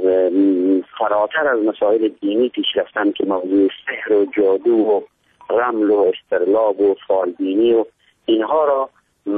فراتر از مسائل دینی پیش رفتن که موضوع سحر و جادو و رمل و استرلاب و فالبینی و اینها را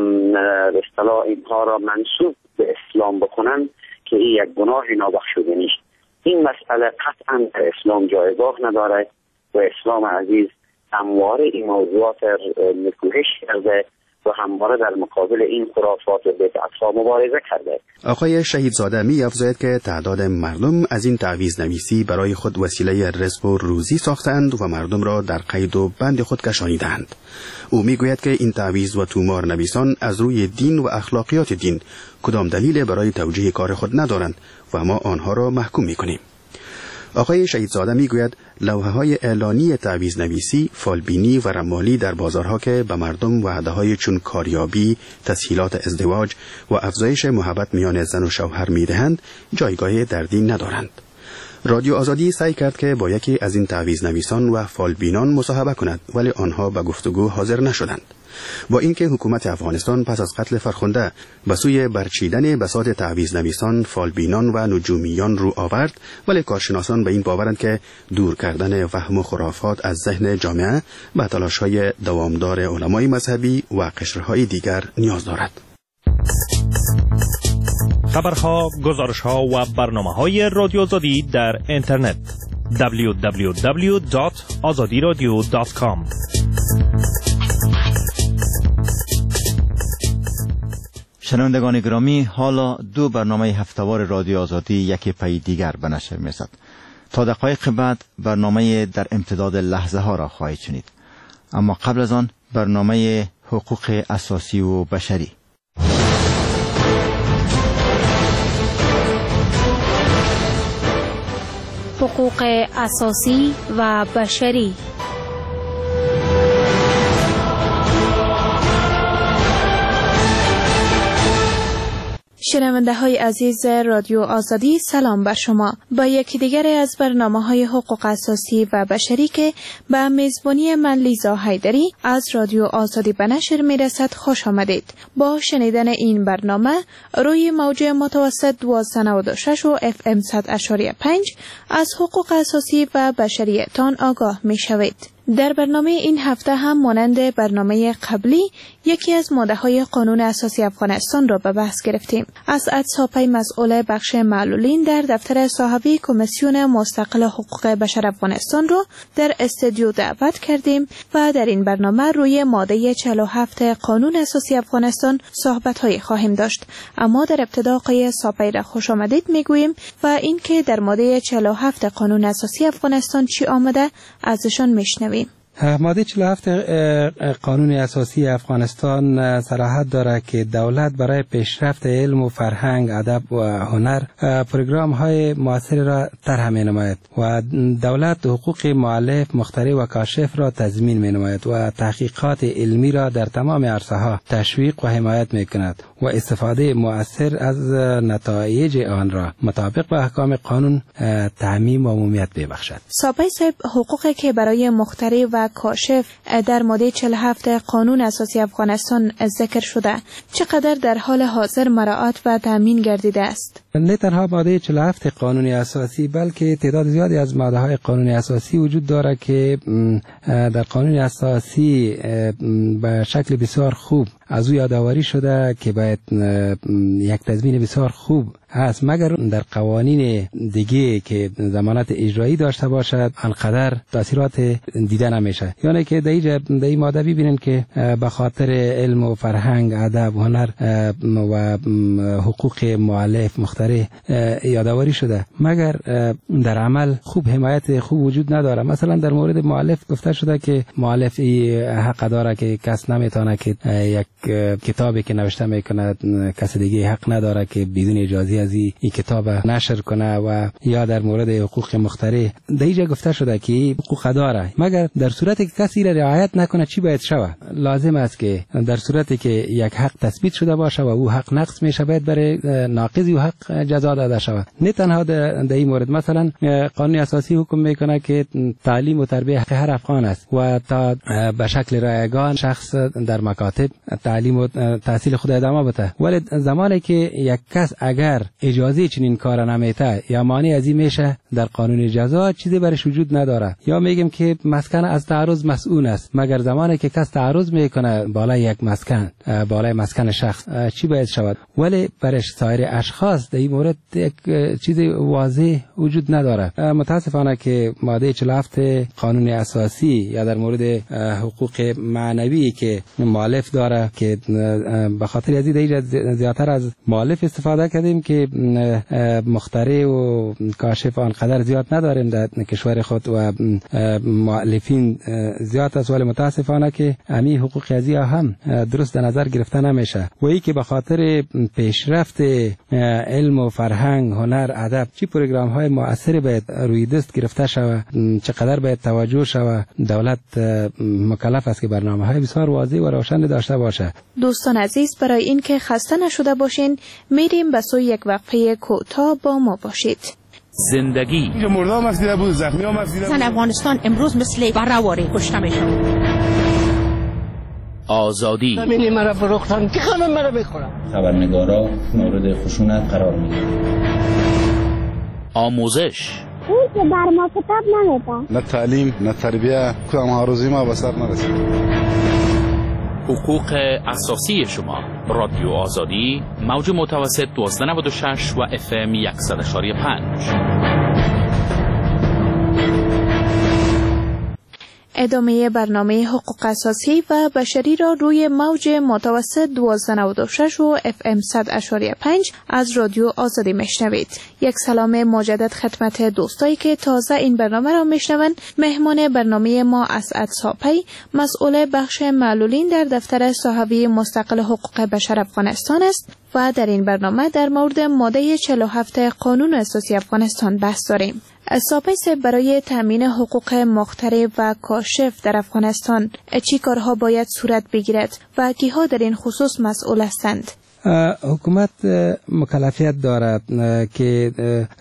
به اصطلاح اینها را منسوب به اسلام بکنن که این یک گناه نابخشودنی است. این مسئله قطعا در اسلام جایگاه نداره و اسلام عزیز همواره این موضوعات نکوهش کرده و همواره در مقابل این خرافات و بدعت‌ها مبارزه کرده. آقای شهیدزاده می افزاید که تعداد مردم از این تعویض نویسی برای خود وسیله رزق و روزی ساختند و مردم را در قید و بند خود کشانیدند. او می گوید که این تعویض و تومار نویسان از روی دین و اخلاقیات دین کدام دلیل برای توجیه کار خود ندارند و ما آنها را محکوم می کنیم. آقای شهیدزاده می گوید لوحه های اعلانی تعویض نویسی، فالبینی و رمالی در بازارها که به مردم وعده های چون کاریابی، تسهیلات ازدواج و افزایش محبت میان زن و شوهر می دهند جایگاه در دین ندارند. رادیو آزادی سعی کرد که با یکی از این تعویض نویسان و فالبینان مصاحبه کند ولی آنها به گفتگو حاضر نشدند. با اینکه حکومت افغانستان پس از قتل فرخنده به سوی برچیدن بساط تعویض نویسان، فالبینان و نجومیان رو آورد ولی کارشناسان به این باورند که دور کردن وهم و خرافات از ذهن جامعه به تلاش‌های دوامدار علمای مذهبی و قشرهای دیگر نیاز دارد. خبرها، گزارش‌ها و برنامه‌های رادیو آزادی در اینترنت دبلیو دبلیو دبلیو دات آزادی رادیو دات کام. شنوندگان گرامی، حالا دو برنامه هفتهوار رادیو آزادی یکی پی دیگر به نشر می‌رسد. تا دقایق بعد برنامه در امتداد لحظه ها را خواهید شنید. اما قبل از آن برنامه حقوق اساسی و بشری. حقوق اساسی و بشری. شنونده های عزیز رادیو آزادی، سلام بر شما. با یکی دیگر از برنامه های حقوق اساسی و بشری که به میزبانی من لیزا حیدری از رادیو آزادی به نشر می رسد خوش آمدید. با شنیدن این برنامه روی موج متوسط دویست و نود و شش و اف ام صد اشاری پنج از حقوق اساسی و بشریتان آگاه می شوید. در برنامه این هفته هم مانند برنامه قبلی یکی از ماده‌های قانون اساسی افغانستان را به بحث گرفتیم. اسعد ساپی مسئول بخش معلولین در دفتر صاحبی کمیسیون مستقل حقوق بشر افغانستان را در استودیو دعوت کردیم و در این برنامه روی ماده چهل و هفت قانون اساسی افغانستان صحبت‌های خواهیم داشت. اما در ابتدا آقای ساپی را خوش آمدید میگوییم و اینکه در ماده چهل و هفت قانون اساسی افغانستان چی آمده ازشان میشنویم. ماده چهل و هفت قانون اساسی افغانستان صلاحیت دارد که دولت برای پیشرفت علم و فرهنگ، ادب و هنر پروگرام های موثر را طرح می نماید و دولت حقوق مؤلف، مخترع و کاشف را تضمین می نماید و تحقیقات علمی را در تمام عرصه ها تشویق و حمایت می کند و استفاده مؤثر از نتایج آن را مطابق با احکام قانون تعمیم و عمومیت ببخشد. ساپی صاحب، حقوقی که برای مخترع و کاشف در ماده چهل و هفت قانون اساسی افغانستان ذکر شده چقدر در حال حاضر مراعات و تامین گردیده است؟ نه تنها ماده چهل و هفت قانون اساسی بلکه تعداد زیادی از ماده های قانون اساسی وجود دارد که در قانون اساسی به شکل بسیار خوب از او یادآوری شده که باید یک تضمین بسیار خوب هست، مگر در قوانین دیگه که ضمانت اجرایی داشته باشد انقدر تاثیرات دیده نمیشه. یعنی که در این ماده ببینن که به خاطر علم و فرهنگ، ادب و هنر و حقوق مؤلف، مخترع یادآوری شده، مگر در عمل خوب حمایت خوب وجود نداره. مثلا در مورد مؤلف گفته شده که مؤلف حق داره که کس نمیتونه که یک کتابی که نوشته میکنه کس دیگه حق نداره که بدون اجازه از این کتاب نشر کنه، و یا در مورد حقوق مخترع در اینجا گفته شده که حقوق داره، مگر در صورتی که کسی را رعایت نکنه چی باید شود؟ لازم است که در صورتی که یک حق تثبیت شده باشه و او حق نقض میشه باید برای ناقضی و حق جزا داده شود. نه تنها در این مورد، مثلا قانون اساسی حکم میکنه که تعلیم و تربیت حق هر افغان است و تا به شکل رایگان شخص در مکاتب تعلیم و تحصیل خود ادامه بده. ولی زمانی که یک کس اگر اجازه چنین کار نمیته یا مانع از این میشه، در قانون جزا چیزی برش وجود نداره. یا میگیم که مسکن از تعرض مسئول است، مگر زمانی که کس تعرض میکنه بالای یک مسکن، بالای مسکن شخص، چی باید شود؟ ولی برش سایر اشخاص در این مورد یک چیز واضح وجود نداره. متاسفانه که ماده چهل و هفت قانون اساسی یا در مورد حقوق معنوی که مؤلف داره که به خاطر از این زیادتر از مؤلف استفاده کردیم که مخترع و کاشف آنقدر زیاد نداریم در کشور خود و مؤلفین زیاد است، ولی متاسفانه که همین حقوق ازی هم درست در نظر گرفته نمیشه و ای که به خاطر پیشرفت علم و فرهنگ، هنر، ادب چی پروگرام های مؤثر باید روی دست گرفته شود، چقدر باید توجه شود. دولت مکلف است که برنامه های بسیار واضح و روشن داشته باشه. دوستان عزیز، برای اینکه خسته نشده باشین میریم به سوی یک وقفه کوتاه، با ما باشید. زندگی مردم مسیره بود، زخمی ها مسیره بود. زن افغانستان امروز مثل برهواری کشته میشن. آزادی زمینی مرا فروختن که خانم مرا بخورم. خبرنگارا مورد خشونت قرار میگیرن. آموزش اون که بر ما کتاب نمیده، نه تعلیم نه تربیه، کدام آرزوی ما به سر نرسید. حقوق اساسی شما. رادیو آزادی، موج متوسط دویست و نود و شش و اف ام صد و شش و پنج. ادامه برنامه حقوق اساسی و بشری را روی موج متوسط دویست و نود و شش و اف ام صد و پنج از رادیو آزادی میشنوید. یک سلام مجدد خدمت دوستایی که تازه این برنامه را میشنوند. مهمان برنامه ما اسعد ساپی، مسئول بخش معلولین در دفتر صاحبی مستقل حقوق بشر افغانستان است و در این برنامه در مورد ماده چهل و هفت قانون اساسی افغانستان بحث داریم. ساپی صاحب، برای تامین حقوق مخترع و کاشف در افغانستان چی کارها باید صورت بگیرد و کیها در این خصوص مسئول هستند؟ حکومت مکلفیت دارد که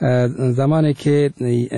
زمانی که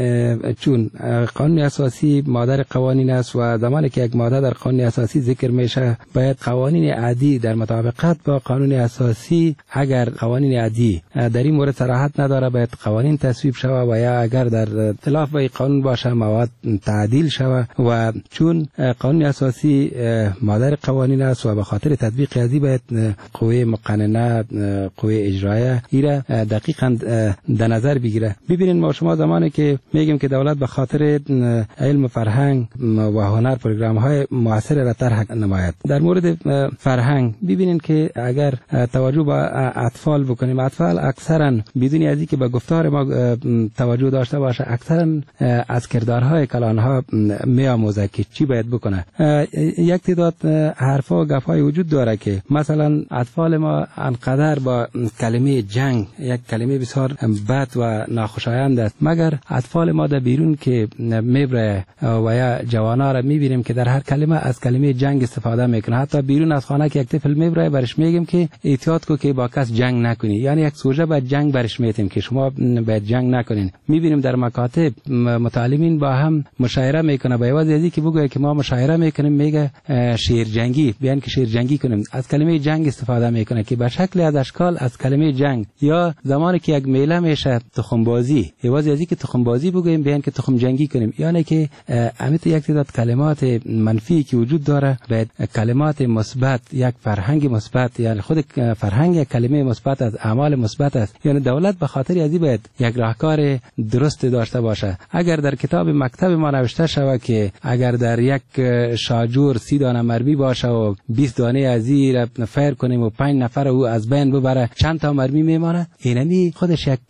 چون قانون اساسی مادر قوانین است و زمانی که یک ماده در قانون اساسی ذکر میشه باید قوانین عادی در مطابقت با قانون اساسی، اگر قوانین عادی در این مورد صراحت نداره باید قوانین تصویب شود و یا اگر در اختلاف با قانون باشه مواد تعدیل شود و چون قانون اساسی مادر قوانین است و به خاطر تطبیق ازی باید قوه مقننه قوه اجرایه ایره دقیقاً در نظر بگیره. ببینید ما شما زمانی که میگیم که دولت به خاطر علم فرهنگ و هنر پروگرام های موثر را طرح نماید. در مورد فرهنگ ببینید که اگر توجه به اطفال بکنیم، اطفال اکثرا بدون ازی که به گفتار ما توجه داشته باشه اکثرا از کردارهای کلانها میآموزه که چی باید بکنه. یک تعداد حرفا و گپ‌های وجود داره که مثلا اطفال ما انقدر با کلمه جنگ، یک کلمه بسیار بد و ناخوشایند است، مگر اطفال ما در بیرون که میبره و یا جوانا را میبینیم که در هر کلمه از کلمه جنگ استفاده میکنه. حتی بیرون از خانه که یک طفل میبره برش میگیم که احتیاط کو که با کس جنگ نکنی، یعنی یک سوژه با جنگ برش میتیم که شما باید جنگ نکنین. میبینیم در مکاتب متعلمین با هم مشاوره میکنه، با عوض ازی که بگه که ما مشاوره میکنیم میگه شیر جنگی، بیان که شیر جنگی کنیم، از کلمه جنگ استفاده میکنه که به شکل از اشکال از کلمه جنگ. یا زمانی که یک میله میشه تخم بازی، عوض ازی که تخم بازی بگویم بیان که تخم جنگی کنیم، یعنی که امیت یک تعداد کلمات منفی که وجود داره باید کلمات مثبت، یک فرهنگ مثبت، یعنی خود فرهنگ یک کلمه مثبت از اعمال مثبت است. یعنی دولت به خاطر ازی باید یک راهکار درست داشته باشه. اگر در کتاب مکتب ما نوشته شود که اگر در یک شاجور سی دانه مرمی باشه و بیست دانه ازی را فیر کنیم و پنج نفر او از بین ببره چند تا مرمی میمانه، اینمی خودش یک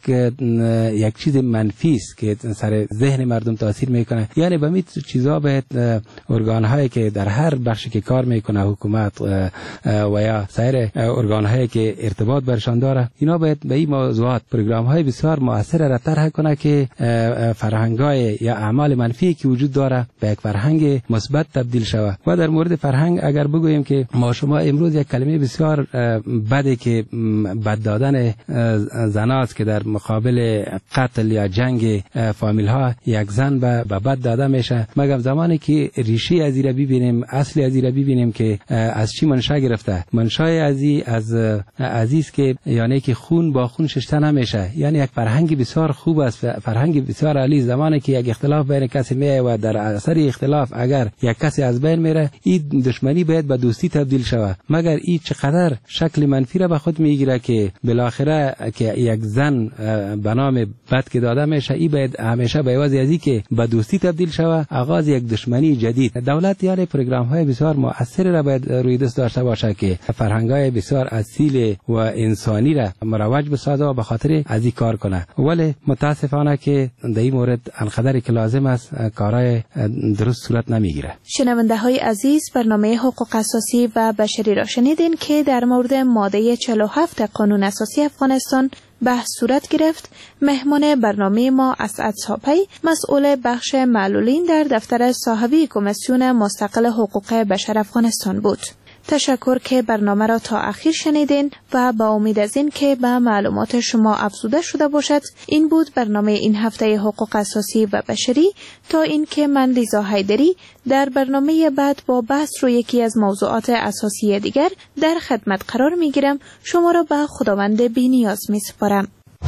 یک چیز منفی است که سر ذهن مردم تاثیر میکنه. یعنی به می چیزا باید ارگان هایی که در هر بخشی که کار میکنه، حکومت و یا سایر ارگان هایی که ارتباط برشان داره، اینا باید به این موضوعات پروگرام های بسیار مؤثر را طرح کنه که فرهنگ های یا اعمال منفی که وجود داره به یک فرهنگ مثبت تبدیل شود. و در مورد فرهنگ اگر بگوییم که ما شما امروز یک کلمه بسیار بده که بد دادن زناست که در مقابل قتل یا جنگ فامیل ها یک زن به بد داده میشه، مگر زمانی که ریشه از ایره ببینیم، اصلی از ایره ببینیم که از چی منشأ گرفته. منشأ ازی از عزیز که یعنی که خون با خون ششته نمیشه، یعنی یک فرهنگ بسیار خوب است، فرهنگ بسیار عالی. زمانی که یک اختلاف بین کسی میه و در اثر اختلاف اگر یک کسی از بین میره، این دشمنی باید به دوستی تبدیل شود. مگر این چقدر شکل منفی را به خود میگیره که بالاخره که یک زن به نام بد که داده میشه، این باید همیشه به عوض ازی که به دوستی تبدیل شود آغاز یک دشمنی جدید. دولت یعنی پروگرام های بسیار مؤثر را باید روی دست داشته باشه که فرهنگ های بسیار اصیل و انسانی را مروج بسازه و به خاطر از این کار کنه. ولی متاسفانه که در این مورد انقدر که لازم است کارهای درست صورت نمیگیره. شنونده های عزیز، برنامه حقوق اساسی و بشری را شنیدین که در مورد ماده چهل و هفت قانون اساسی افغانستان بحث صورت گرفت. مهمان برنامه ما اسعد ساپی، مسئول بخش معلولین در دفتر صاحبی کمیسیون مستقل حقوق بشر افغانستان بود. تشکر که برنامه را تا اخیر شنیدین و با امید از این که به معلومات شما افزوده شده باشد. این بود برنامه این هفته حقوق اساسی و بشری. تا این که من لیزا حیدری در برنامه بعد با بحث رو یکی از موضوعات اساسی دیگر در خدمت قرار می گیرم. شما را به خداوند بی نیاز می سپارم.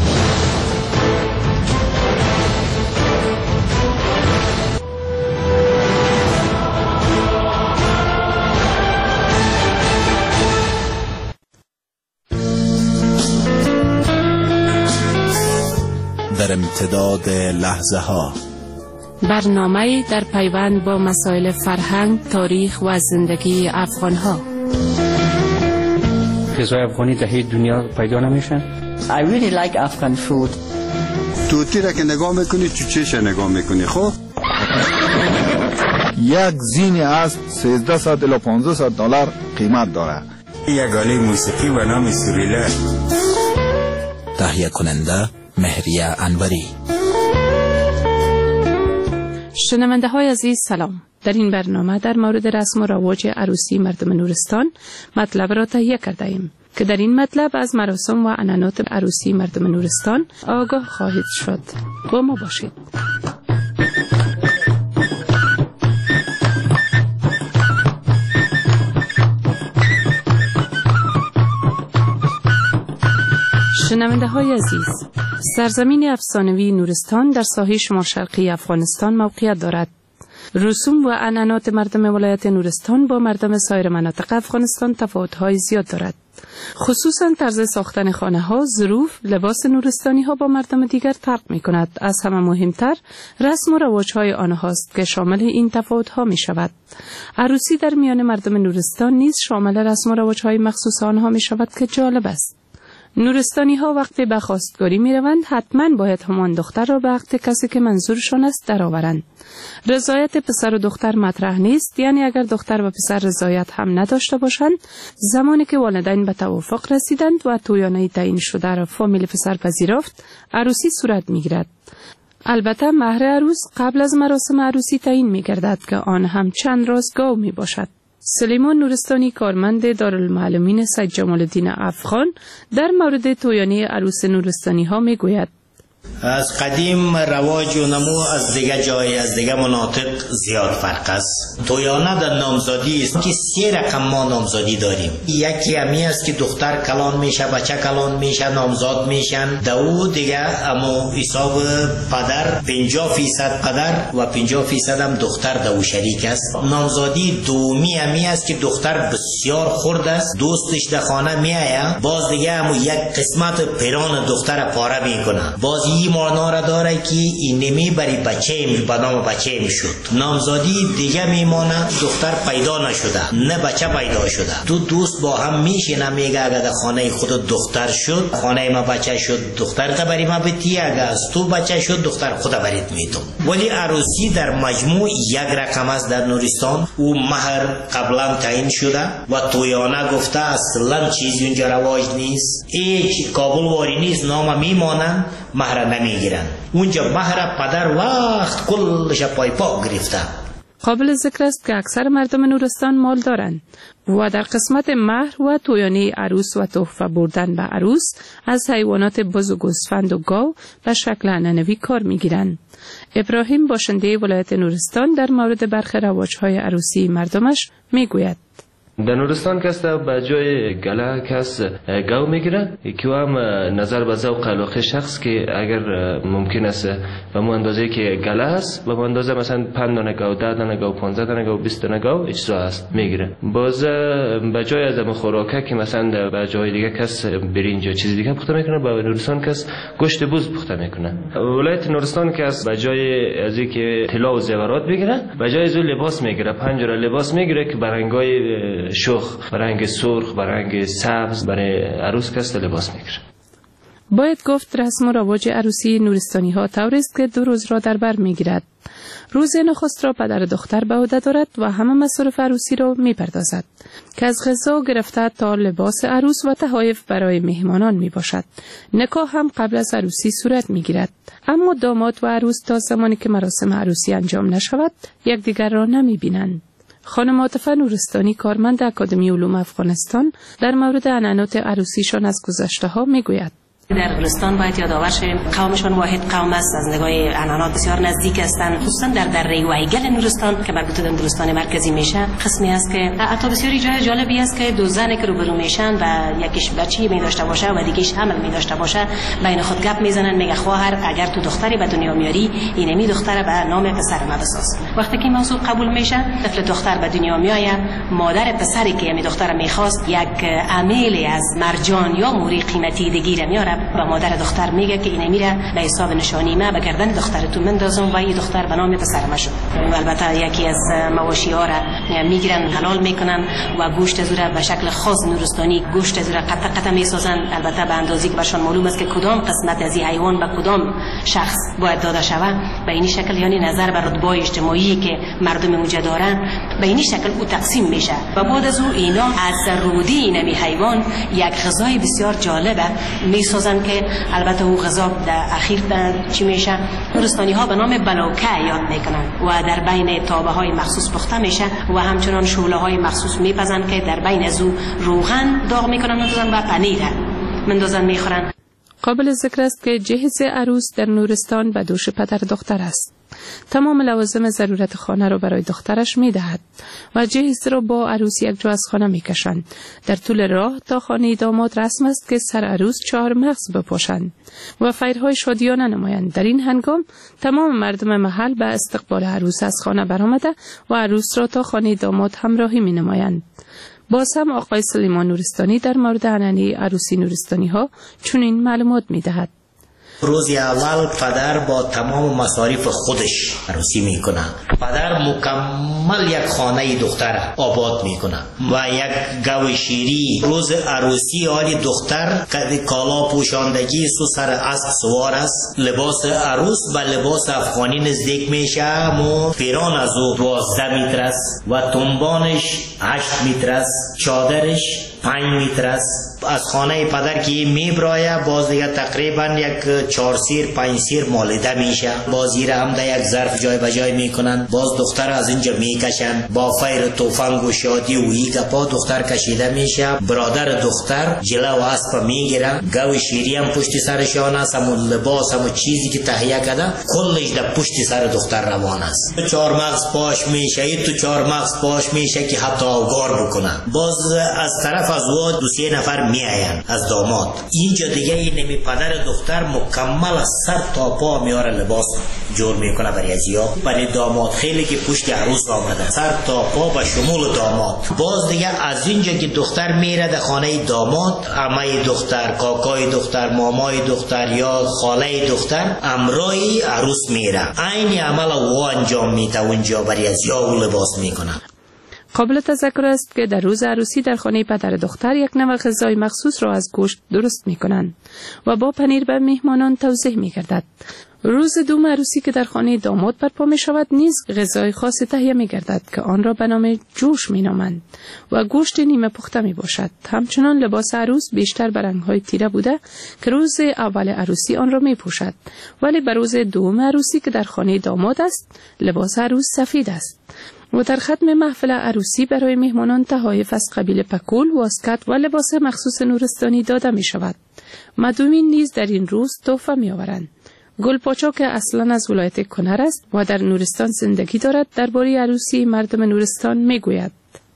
در امتداد لحظه ها، برنامه در پیوند با مسائل فرهنگ، تاریخ و زندگی افغان ها. غذای افغانی در هیچ دنیا پیدا نمیشن. I really like Afghan food. توتی را که نگاه میکنی چوچهش نگاه میکنی. خب یک زین اسب سیزده صد الی پانزده صد دلار قیمت داره. یک آله موسیقی و نام سوریله. تهیه کننده مهریه انوری. شنونده های عزیز سلام. در این برنامه در مورد رسم و رواج عروسی مردم نورستان مطلب را تهیه کرده ایم. که در این مطلب از مراسم و عنعنات عروسی مردم نورستان آگاه خواهید شد. با ما باشید. شنونده های عزیز، سرزمین افسانوی نورستان در ساحل شمال شرقی افغانستان موقعیت دارد. رسوم و عنعنات مردم ولایت نورستان با مردم سایر مناطق افغانستان تفاوت‌های زیاد دارد. خصوصا طرز ساختن خانه ها، ظروف، لباس نورستانی ها با مردم دیگر فرق می کند. از همه مهمتر رسم و رواج های آنهاست که شامل این تفاوت ها می شود. عروسی در میان مردم نورستان نیز شامل رسم و رواج های مخصوص آنها می شود که جالب است. نورستانی ها وقتی به خواستگاری می روند حتما باید همان دختر را به عقد کسی که منظورشان است درآورند. رضایت پسر و دختر مطرح نیست، یعنی اگر دختر و پسر رضایت هم نداشته باشند، زمانی که والدین به توافق رسیدند و تویانه تعیین شده را فامیل پسر پذیرفت، عروسی صورت می گیرد. البته مهر عروس قبل از مراسم عروسی تعیین می گردد که آن هم چند راز گاو می باشد. سلیمان نورستانی کارمند دارالمعلمین سید جمال الدین افغان در مورد تویانه عروس نورستانی ها می گوید: از قدیم رواج و نمو از دیگه جای از دیگه مناطق زیاد فرق است. تویانه در نامزادی است که سه رقم ما نامزادی داریم. یکی همی است که دختر کلان میشه، بچه کلان میشه، نامزاد میشن. دو دیگه امو حساب پدر پنجاه فیصد پدر و پنجاه فیصد هم دختر دو شریک است. نامزادی دومی همی است که دختر بسیار خرد است، دوستش در خانه میآید، باز دیگه امو یک قسمت پیران دختر پاره میکنه. باز این معنا را داره که این نمی بری بچه می به نام بچه می شد. نامزادی دیگه میمانه دختر پیدا نشده، نه بچه پیدا شده. تو دوست با هم میشینه میگه اگر در خانه خود دختر شد، خانه ما بچه شد، دختر قبری ما بتی، اگر از تو بچه شد دختر خود برید میتون. ولی عروسی در مجموع یک رقم است در نورستان. او مهر قبلا تعیین شده و تویانه گفته اصلا چیزی اونجا رواج نیست، هیچ کابل واری نیست، نام میمانن، مهر نمیگیرن. اونجا مهر پدر وقت کلش پای پا گرفته. قابل ذکر است که اکثر مردم نورستان مال دارند و در قسمت مهر و تویانه عروس و تحفه بردن به عروس از حیوانات بز و گوسفند و گاو به شکل عنعنوی کار میگیرند. ابراهیم باشنده ولایت نورستان در مورد برخی رواج‌های عروسی مردمش میگوید: در نورستان کس به جای گله کس گاو میگیره که هم نظر به ذوق علاقه شخص که اگر ممکن است به مو اندازه که گله است به مو اندازه مثلا پنج دانه گاو، ده دانه گاو، پانزده دانه گاو، بیست دانه گاو اجرا است میگیره. باز به جای از خوراکه که مثلا به جای دیگه کس برنج یا چیز دیگه پخته میکنه، به نورستان کس گوشت بز پخته میکنه. ولایت نورستان کس به جای از اینکه طلا و زیورات بگیره به جای از لباس میگیره، پنج جور لباس میگیره که برنگای شخ، برنگ سرخ، برنگ سبز برای عروس کس لباس میگیره. باید گفت رسم و رواج عروسی نورستانی ها طوری است که دو روز را در بر میگیرد. روز نخست را پدر دختر به عهده دارد و همه مصارف عروسی را میپردازد که از غذا گرفته تا لباس عروس و تحایف برای مهمانان می باشد. نکاح هم قبل از عروسی صورت میگیرد، اما داماد و عروس تا زمانی که مراسم عروسی انجام نشود یکدیگر را نمی بینند. خانم عاطفه نورستانی کارمند اکادمی علوم افغانستان در مورد عنعنات عروسیشان از گذشته ها میگوید: در گلستان باید یادآور شویم قومشان واحد قوم است، از نگاه عنعنات بسیار نزدیک هستند. خصوصا در دره وایگل نورستان که مربوط به نورستان مرکزی میشه قسمی است که حتی بسیاری جای جالبی است که دو زنی که روبرو میشن و یکیش بچه‌ای می داشته باشه و دیگه‌اش حمل می داشته باشه بین خود گپ میزنن، میگه خواهر اگر تو دختری به دنیا میاری اینمی دختر به نام پسر ما بساز. وقتی که موضوع قبول میشه طفل دختر به دنیا میآید، مادر پسری که می دختر میخواست یک عمیل از مرجان یا موری قیمتی دیگه میاره و مادر دختر میگه که اینه میره به حساب نشانی ما به گردن دخترتون مندازم و این دختر به نام پسر ما شد. البته یکی از مواشی ها را میگیرن حلال میکنن و گوشت زوره به شکل خاص نورستانی گوشت زوره قطع قطع میسازن، البته به اندازه‌ای که برشان معلوم است که کدام قسمت از این حیوان به کدام شخص باید داده شود. به این شکل یعنی نظر بر رتبه اجتماعی که مردم اونجا دارن به این شکل او تقسیم میشه و بعد از او اینا از رودی اینمی حیوان یک غذای بسیار جالبه میسازن میپزن که البته او غذا در اخیر در چی میشه نورستانی ها به نام بلوکه یاد میکنن و در بین تابه های مخصوص پخته میشه و همچنان شوله های مخصوص میپزن که در بین از او روغن داغ میکنن و پنیر مندازن میخورن. قابل ذکر است که جهیز عروس در نورستان به دوش پدر دختر است. تمام لوازم ضرورت خانه را برای دخترش می دهد و جهیز را با عروس یک جا از خانه می کشند. در طول راه تا خانه داماد رسم است که سر عروس چهار مغز بپوشند و فیرهای شادیانه نمایند. در این هنگام تمام مردم محل به استقبال عروس از خانه برآمده و عروس را تا خانه داماد همراهی می نمایند. باز هم آقای سلیمان نورستانی در مورد عنعنه عروسی نورستانی ها چنین معلومات می دهد. روز اول پدر با تمام مصارف خودش عروسی میکنه. پدر مکمل یک خانه دختر آباد میکنه و یک گوی شیری. روز عروسی آلی دختر کالا پوشاندگی سو سر اسب سوار است. لباس عروس و لباس افغانی نزدیک میشه. مو پیران از او دوازده متر است و تنبانش هشت متر است. چادرش پنج متر است. از خانه پدر که میبرایه باز دیگه تقریبا یک چهار سیر پنج سیر مالده میشه. باز ایره هم در یک ظرف جای بجای میکنن. باز دختر از اینجا میکشن با فیر توفنگ و شادی و ای گپا دختر کشیده میشه. برادر دختر جلو اسب میگیره. گوی شیری هم پشت سرشان است. همون لباس همون چیزی که تهیه کرده کلش در پشت سر دختر روان است. چهار مغز پاش میشه. ای تو چهار مغز پاش میشه که حتی اوگار بکنه. باز از طرف از و دو سه نفر میاین از داماد. اینجا دیگه این نمی پدر دختر مکمل از سر تا پا میاره لباس جور میکنه برای ازیا برای داماد. خیلی که پشت عروس آمده سر تا پا به شمول داماد. باز دیگه از اینجا که دختر میره در خانه داماد عمه دختر، کاکای دختر، مامای دختر یا خاله دختر امرای عروس میره. عین عمل او انجام میده اونجا برای ازیا و لباس میکنه. قابل تذکر است که در روز عروسی در خانه پدر دختر یک نوع غذای مخصوص را از گوشت درست می کنند و با پنیر به میهمانان توزیع می گردد. روز دوم عروسی که در خانه داماد برپا می شود نیز غذای خاصی تهیه می گردد که آن را به نام جوش می نامند و گوشت نیمه پخته می باشد. همچنان لباس عروس بیشتر به رنگ‌های تیره بوده که روز اول عروسی آن را می پوشد، ولی به روز دوم عروسی که در خانه داماد است لباس عروس سفید است. و در ختم محفل عروسی برای مهمانان تحایف از قبیل پکول، واسکت و لباس مخصوص نورستانی داده می شود. مدومین نیز در این روز تحفه می آورند. گلپاچا که اصلا از ولایت کنر است و در نورستان زندگی دارد درباره عروسی مردم نورستان می گوید.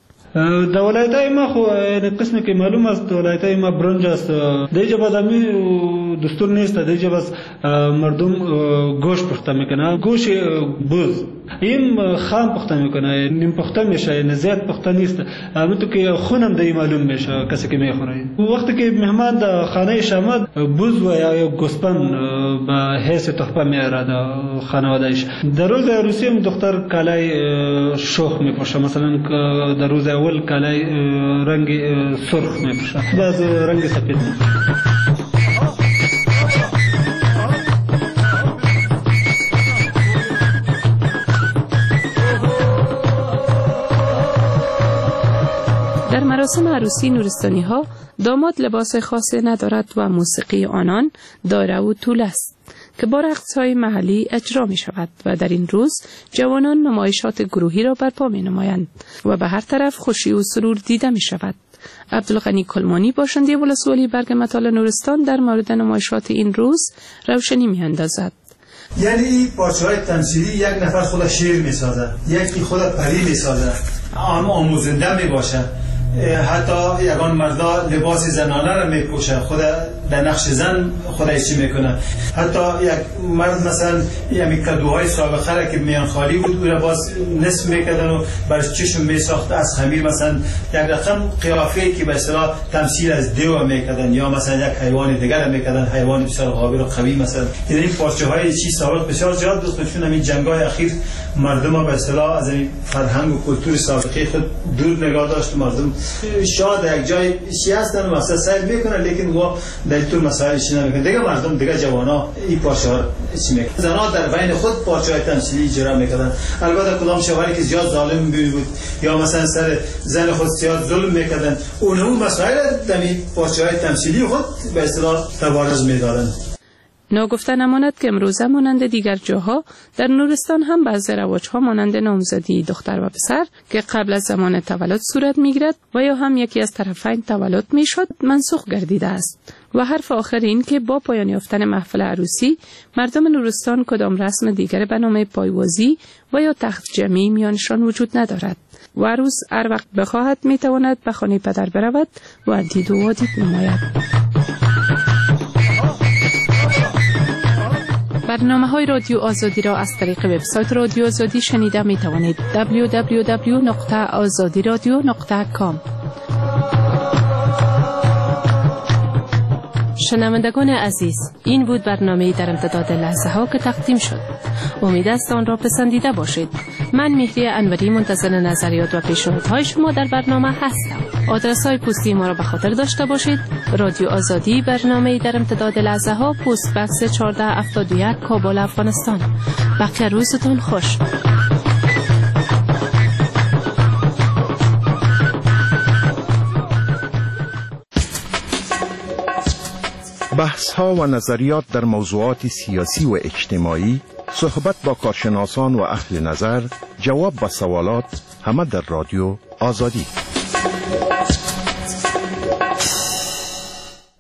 در ولایتای ما خو قسمی که معلوم است ولایتای ما برنج است. در اینجا بعد امی دستور نیست. در اینجا بس مردم گوشت پخته میکنه. گوشت بز این خام پخته میکنه. نیم پخته میشه. نزیاد پخته نیست. همونطور که خونم در معلوم میشه کسی که میخوره. وقتی که مهمان در خانه شامد بز و یا گوسپند به حیث تحفه میاره در خانوادهش. در روز عروسی هم دختر کالای شوخ میپوشه. مثلا در روز اول کالای رنگ سرخ میپوشه. بعض رنگ سفید. در مراسم عروسی نورستانی ها داماد لباس خاصی ندارد و موسیقی آنان دایره و طول است که با رقص‌های محلی اجرا می شود و در این روز جوانان نمایشات گروهی را برپا می نمایند و به هر طرف خوشی و سرور دیده می شود. عبدالغنی کلمانی باشنده ولسوالی برگ متال نورستان در مورد نمایشات این روز روشنی می اندازد. یعنی پارچه‌های تمثیلی یک نفر خود شیر می سازد، یکی خود پری می سازد، آموزنده می باشد. حتی یگان مردا لباس زنانه را می پوشه، خود در نقش زن خودش چی میکنه. حتی یک مرد مثلا یعنی کدوهای سابقه را که میان خالی بود او را باز نصف میکردن و بر چشم میساخت از خمیر مثلا یک رقم قیافه‌ای که به اصطلاح تمثیل از دیو میکردن یا مثلا یک حیوان دیگر را میکردن، حیوان بسیار قوی و قوی مثلا. یعنی این پارچه های چی سابق بسیار زیاد بود چون همین جنگ‌های اخیر مردم به اصطلاح از این فرهنگ و کلتور سابقه خود دور نگاه داشت. مردم شاید یک جای چی هستن واسه سعی میکنن لیکن وا در تو مسائلش نمیکنن. دیگه مردم دیگه جوانا این پارچه‌ها چی میکنن؟ زنا در بین خود پارچه‌های تمثیلی اجرا میکردن. البته کدام شوهری که زیاد ظالم بود یا مثلا سر زن خود زیاد ظلم میکردن، اونها مسائل دمی پارچه‌های تمثیلی خود به اصطلاح تبارز میدادن. ناگفته نماند که امروزه مانند دیگر جاها در نورستان هم بعضی رواج‌ها مانند نامزدی دختر و پسر که قبل از زمان تولد صورت می‌گیرد و یا هم یکی از طرفین تولد می‌شد منسوخ گردیده است. و حرف آخر این که با پایان یافتن محفل عروسی مردم نورستان کدام رسم دیگر به نام پایوازی و یا تخت جمعی میانشان وجود ندارد و عروس هر وقت بخواهد میتواند به خانه پدر برود و دید و وادید نماید. برنامه های رادیو آزادی را از طریق وبسایت رادیو آزادی شنیده می توانید. دبلیو دبلیو دبلیو نقطه آزادی رادیو نقطه کام. شنوندگان عزیز، این بود برنامه در امتداد لحظه ها که تقدیم شد. امید است آن را پسندیده باشید. من مهری انوری منتظر نظریات و پیشنهادهای شما در برنامه هستم. آدرس های پستی ما را به خاطر داشته باشید. رادیو آزادی، برنامه در امتداد لحظه ها، پست بکس چهارده هفتاد و یک، کابل، افغانستان. بقیه روزتون خوش. بحث ها و نظریات در موضوعات سیاسی و اجتماعی، صحبت با کارشناسان و اهل نظر، جواب به سوالات، همه در رادیو آزادی.